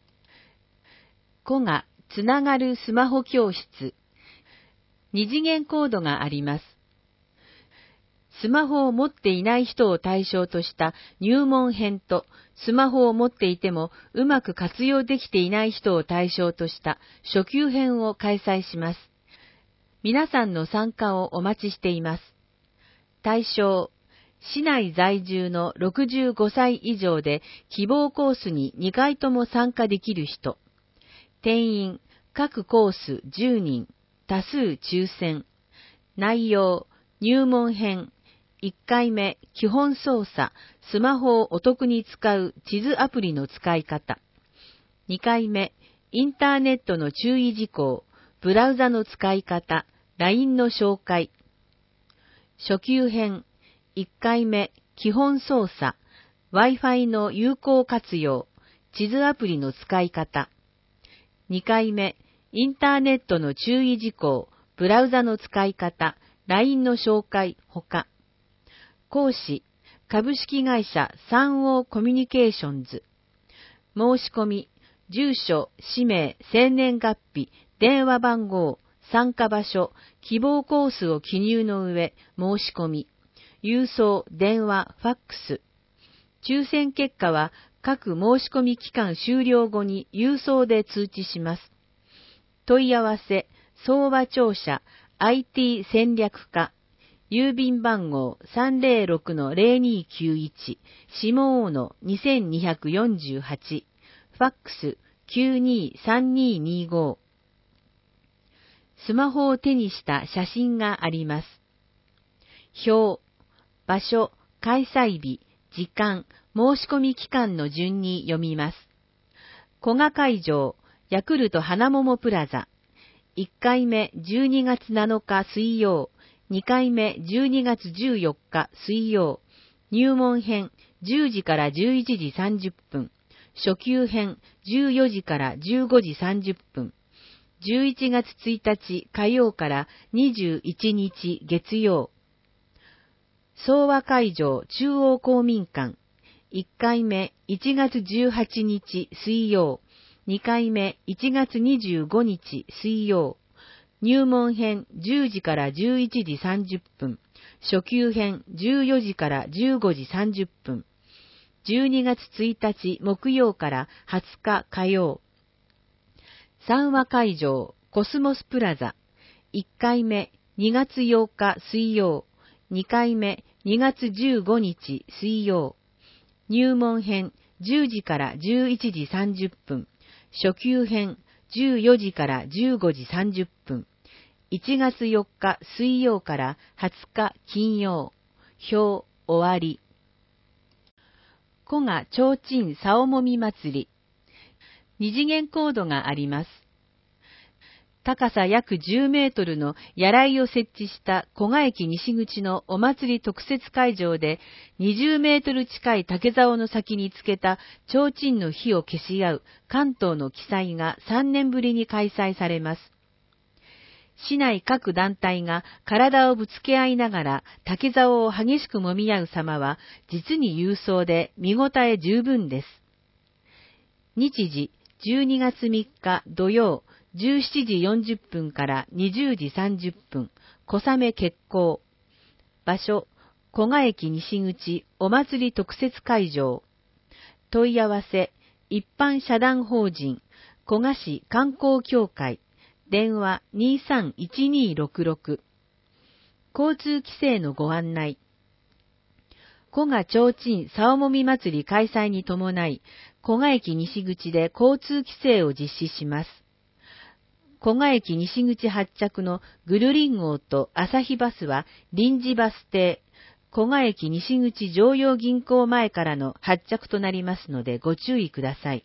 子がつながるスマホ教室。二次元コードがあります。スマホを持っていない人を対象とした入門編と、スマホを持っていてもうまく活用できていない人を対象とした初級編を開催します。皆さんの参加をお待ちしています。対象、市内在住のろくじゅうごさい以上で希望コースににかいとも参加できる人。定員、各コースじゅうにん、多数抽選。内容、入門編。いっかいめ、基本操作、スマホをお得に使う地図アプリの使い方。にかいめ、インターネットの注意事項、ブラウザの使い方、ライン の紹介。初級編、いっかいめ、基本操作、Wi-Fi の有効活用、地図アプリの使い方。にかいめ、インターネットの注意事項、ブラウザの使い方、ライン の紹介、ほか。講師、株式会社三王コミュニケーションズ。申し込み、住所、氏名、生年月日、電話番号、参加場所、希望コースを記入の上、申し込み。郵送、電話、ファックス。抽選結果は各申し込み期間終了後に郵送で通知します。問い合わせ、相和庁舎 アイティー 戦略課。郵便番号 さんぜろろくのぜろにきゅういち、下大野にせんにひゃくよんじゅうはち、ファックス きゅうにさんににご。スマホを手にした写真があります。表、場所、開催日、時間、申し込み期間の順に読みます。古賀会場、ヤクルト花桃プラザ。いっかいめじゅうにがつなのか水曜。にかいめじゅうにがつじゅうよっか水曜。入門編じゅうじからじゅういちじさんじゅっぷん。初級編じゅうよじからじゅうごじさんじゅっぷん。じゅういちがつついたち火曜からにじゅういちにち月曜。相和会場中央公民館。いっかいめいちがつじゅうはちにち水曜。にかいめいちがつにじゅうごにち水曜。入門編じゅうじからじゅういちじさんじゅっぷん。初級編じゅうよじからじゅうごじさんじゅっぷん。じゅうにがつついたち木曜からはつか火曜。三和会場コスモスプラザ。いっかいめにがつようか水曜。にかいめにがつじゅうごにち水曜。入門編じゅうじからじゅういちじさんじゅっぷん。初級編じゅうよじからじゅうごじさんじゅっぷん。いちがつよっか水曜からはつか金曜。表終わり。古賀提灯竿もみ祭り。二次元コードがあります。高さ約じゅうメートルの柳井を設置した古賀駅西口のお祭り特設会場でにじゅうメートル近い竹竿の先につけた提灯の火を消し合う関東の奇祭がさんねんぶりに開催されます。市内各団体が体をぶつけ合いながら竹竿を激しく揉み合う様は実に勇壮で見応え十分です。日時じゅうにがつみっか土曜じゅうしちじよんじゅっぷんからにじゅうじさんじゅっぷん、小雨決行。場所、古賀駅西口お祭り特設会場。問い合わせ、一般社団法人、古賀市観光協会。電話にさんいちにろくろく。交通規制のご案内。古賀提灯竿もみ祭り開催に伴い、古賀駅西口で交通規制を実施します。古賀駅西口発着のぐるりん号と朝日バスは臨時バス停、古賀駅西口常陽銀行前からの発着となりますのでご注意ください。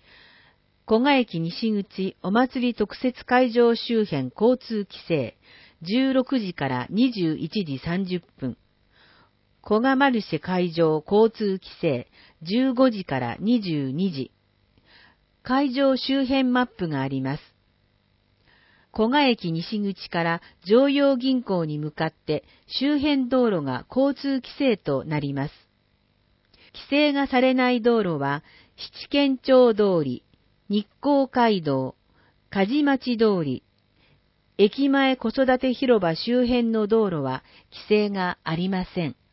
古賀駅西口お祭り特設会場周辺交通規制、 じゅうろくじからにじゅういちじさんじゅっぷん。古賀マルシェ会場交通規制じゅうごじからにじゅうにじ。会場周辺マップがあります。古賀駅西口から常陽銀行に向かって周辺道路が交通規制となります。規制がされない道路は七軒町通り、日光街道、梶町通り、駅前子育て広場周辺の道路は規制がありません。